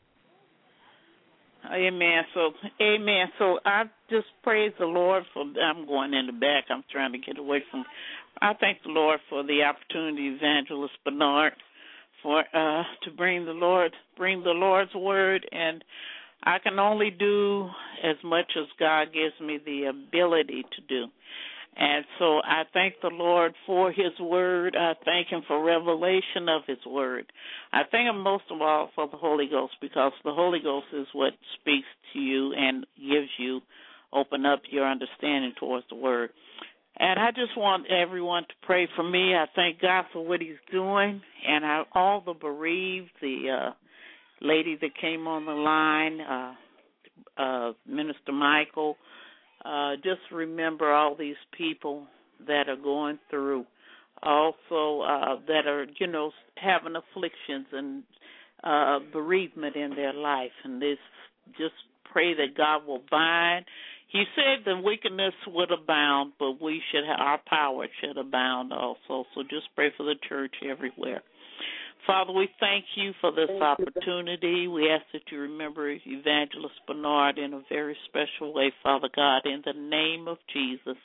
Amen. So, amen. So, I just praise the Lord for. I'm going in the back. I'm trying to get away from. I thank the Lord for the opportunity, Evangelist Bernard, for uh, to bring the Lord, bring the Lord's word, and I can only do as much as God gives me the ability to do. And so I thank the Lord for his word. I thank him for revelation of his word. I thank him most of all for the Holy Ghost, because the Holy Ghost is what speaks to you and gives you, open up your understanding towards the word. And I just want everyone to pray for me. I thank God for what he's doing, and I, all the bereaved, the uh, lady that came on the line, uh, uh, Minister Michael. Uh, just remember all these people that are going through, also uh, that are, you know, having afflictions and uh, bereavement in their life. And this, just pray that God will bind. He said the wickedness would abound, but we should have, our power should abound also. So just pray for the church everywhere. Father, we thank you for this opportunity. We ask that you remember Evangelist Bernard in a very special way, Father God, in the name of Jesus.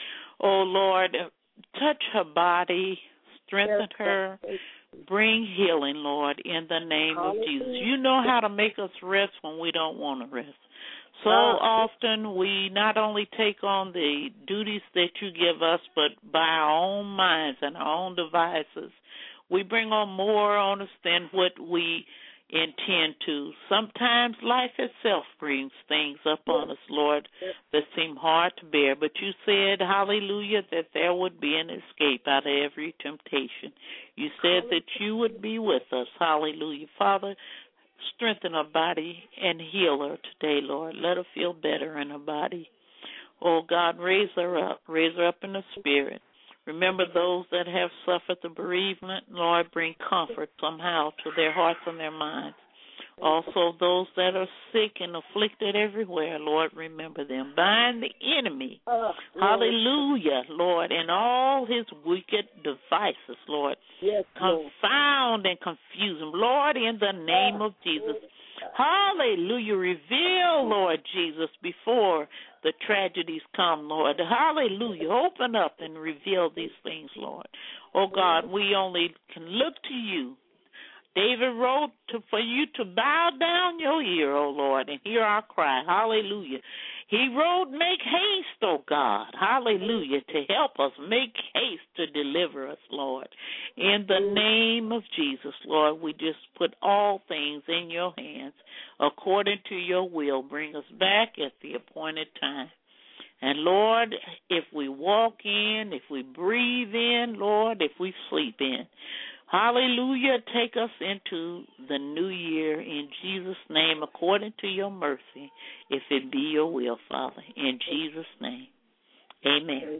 Oh, Lord, touch her body, strengthen her, bring healing, Lord, in the name of Jesus. You know how to make us rest when we don't want to rest. So often we not only take on the duties that you give us, but by our own minds and our own devices, we bring on more on us than what we intend to. Sometimes life itself brings things up on us, Lord, that seem hard to bear. But you said, hallelujah, that there would be an escape out of every temptation. You said that you would be with us. Hallelujah. Father, strengthen her body and heal her today, Lord. Let her feel better in her body. Oh, God, raise her up. Raise her up in the spirit. Remember those that have suffered the bereavement. Lord, bring comfort somehow to their hearts and their minds. Also, those that are sick and afflicted everywhere, Lord, remember them. Bind the enemy, uh, hallelujah, Lord, and all his wicked devices, Lord. Yes, Confound and confuse them, Lord, in the name of Jesus. Hallelujah. Reveal, Lord Jesus, before the tragedies come, Lord. Hallelujah. Open up and reveal these things, Lord. Oh, God, we only can look to you. David wrote to, for you to bow down your ear, O Lord, and hear our cry. Hallelujah. He wrote, make haste, O God. Hallelujah. To help us. Make haste to deliver us, Lord. In the name of Jesus, Lord, we just put all things in your hands. According to your will, bring us back at the appointed time. And, Lord, if we walk in, if we breathe in, Lord, if we sleep in, hallelujah, take us into the new year in Jesus' name, according to your mercy, if it be your will, Father, in Jesus' name. Amen.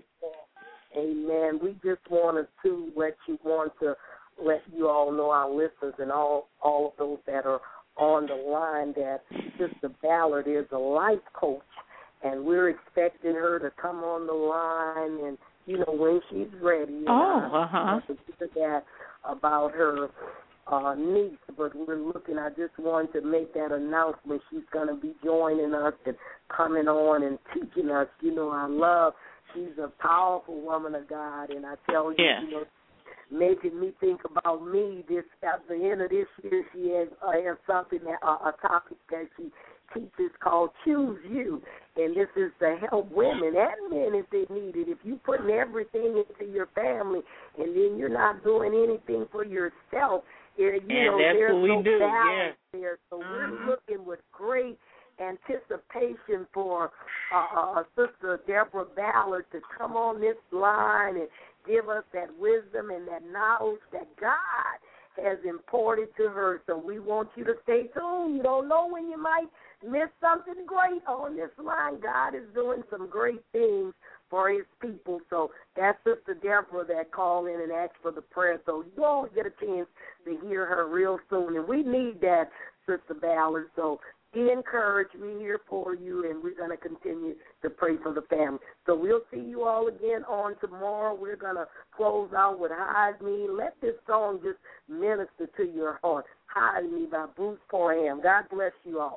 Amen. We just wanted to let you want to let you all know, our listeners and all, all of those that are on the line, that Sister Ballard is a life coach, and we're expecting her to come on the line, and, you know, when she's ready. Oh, uh-huh. That about her uh, niece, but we're looking, I just wanted to make that announcement. She's going to be joining us and coming on and teaching us. You know, I love, she's a powerful woman of God, and I tell you, yeah. you know, making me think about me. This at the end of this year, she has, uh, has something, that, uh, a topic that she teaches called Choose You, and this is to help women and men if they need it. If you're putting everything into your family and then you're not doing anything for yourself, you and know, that's there's what we no do. balance yeah. there. So mm-hmm. we're looking with great anticipation for uh, uh, Sister Deborah Ballard to come on this line and give us that wisdom and that knowledge that God has imparted to her. So we want you to stay tuned. You don't know when you might miss something great on this line. God is doing some great things for his people. So that's Sister Deborah that called in and asked for the prayer. So you all get a chance to hear her real soon. And we need that, Sister Ballard. So be encouraged. We're here for you, and we're going to continue to pray for the family. So we'll see you all again on tomorrow. We're going to close out with Hide Me. Let this song just minister to your heart. Hide Me by Bruce Parham. God bless you all.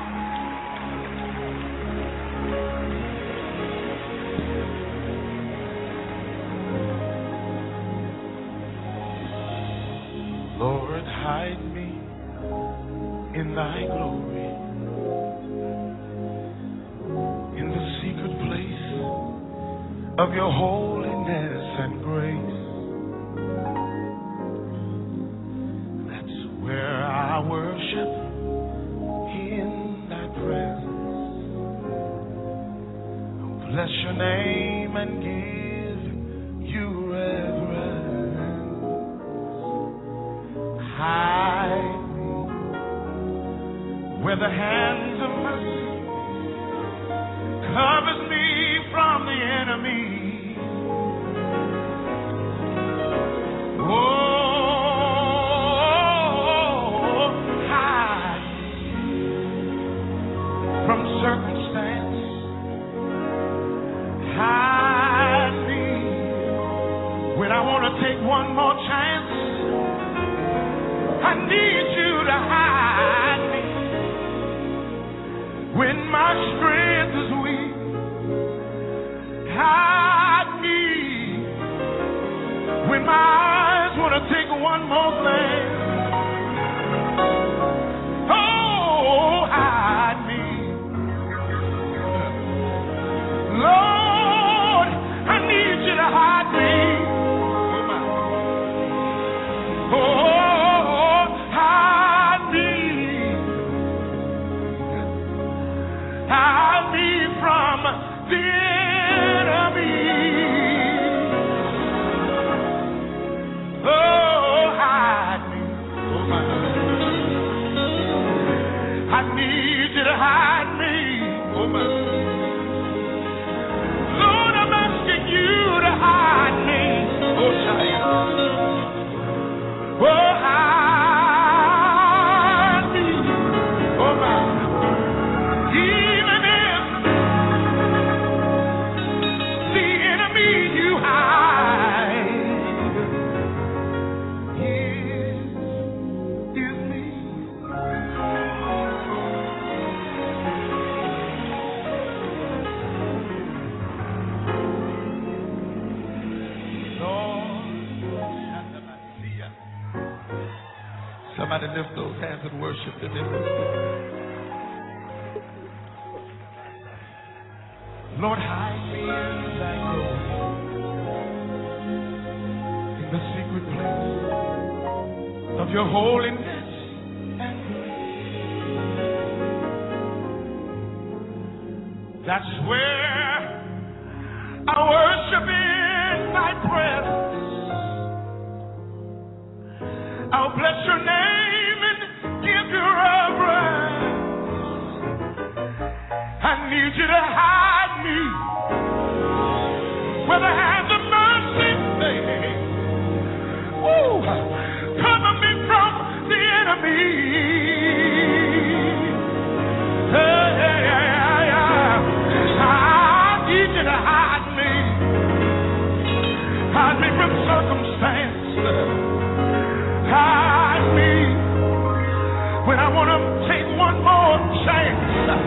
Lord, hide me in thy glory, in the secret place of your holiness and grace. That's where I worship in thy presence. I'll bless your name and give you reverence. Hide me where the hands of mercy covers me from the enemy. Oh, hide from circumstance. Hide me when I want to take one more chance. need you to hide me when my strength is weak. Hide me when my eyes want to take one more glance. Oh, hide me. Lord, I need you to hide me. Oh, hide me. Hide me from the enemy. Oh, hide me. Oh, my. I need you to hide me. Oh, my. Lord, I'm asking you to hide me. Oh, child. Oh, hide me. Oh, my. Even if the enemy you hide is, is me. Somebody lift those hands and worship Him. Lord, hide me as I go in the secret place of your holiness and grace. That's where I worship in thy presence. I'll bless your name and give you reverence. I need you to hide me where the hands of mercy lay. Ooh, cover me from the enemy. Hey, hey, hey, hey. I need you to hide me. Hide me from circumstance. Hide me when I want to take one more chance.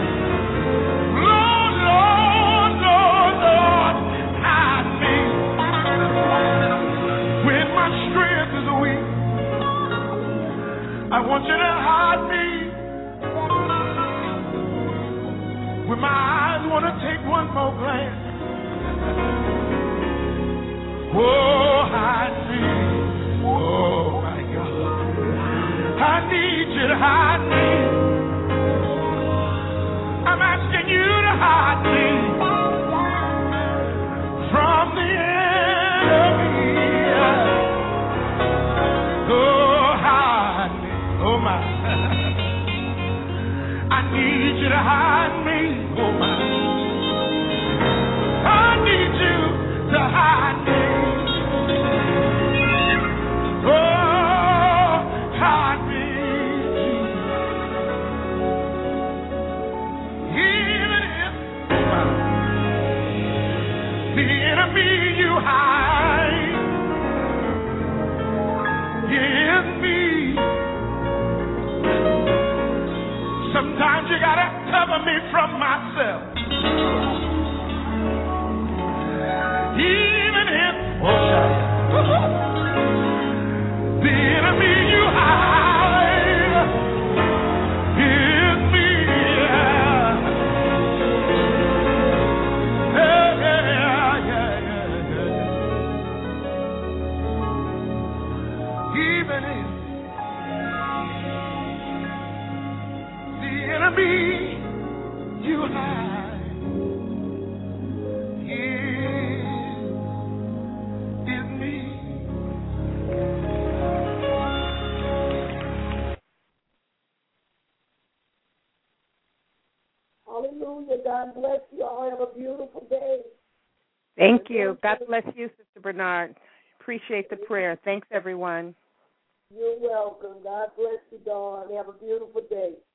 Lord, Lord, Lord, Lord, hide me when my strength is weak. I want you to hide me when my eyes want to take one more glance. Oh, hide me. Oh, my God. I need you to hide me. I'm asking you to hide me from the enemy. Oh, hide me. Oh, my. I need you to hide me. Oh, my. I need you to hide me. You hide in me. Sometimes you gotta cover me from myself. Even if oh, the enemy you hide in me. Even if the enemy you hide is, is me. Hallelujah. God bless you all. Have a beautiful day. Thank you. God bless you, Sister Bernard. Appreciate the prayer. Thanks, everyone. You're welcome. God bless you, Dawn. Have a beautiful day.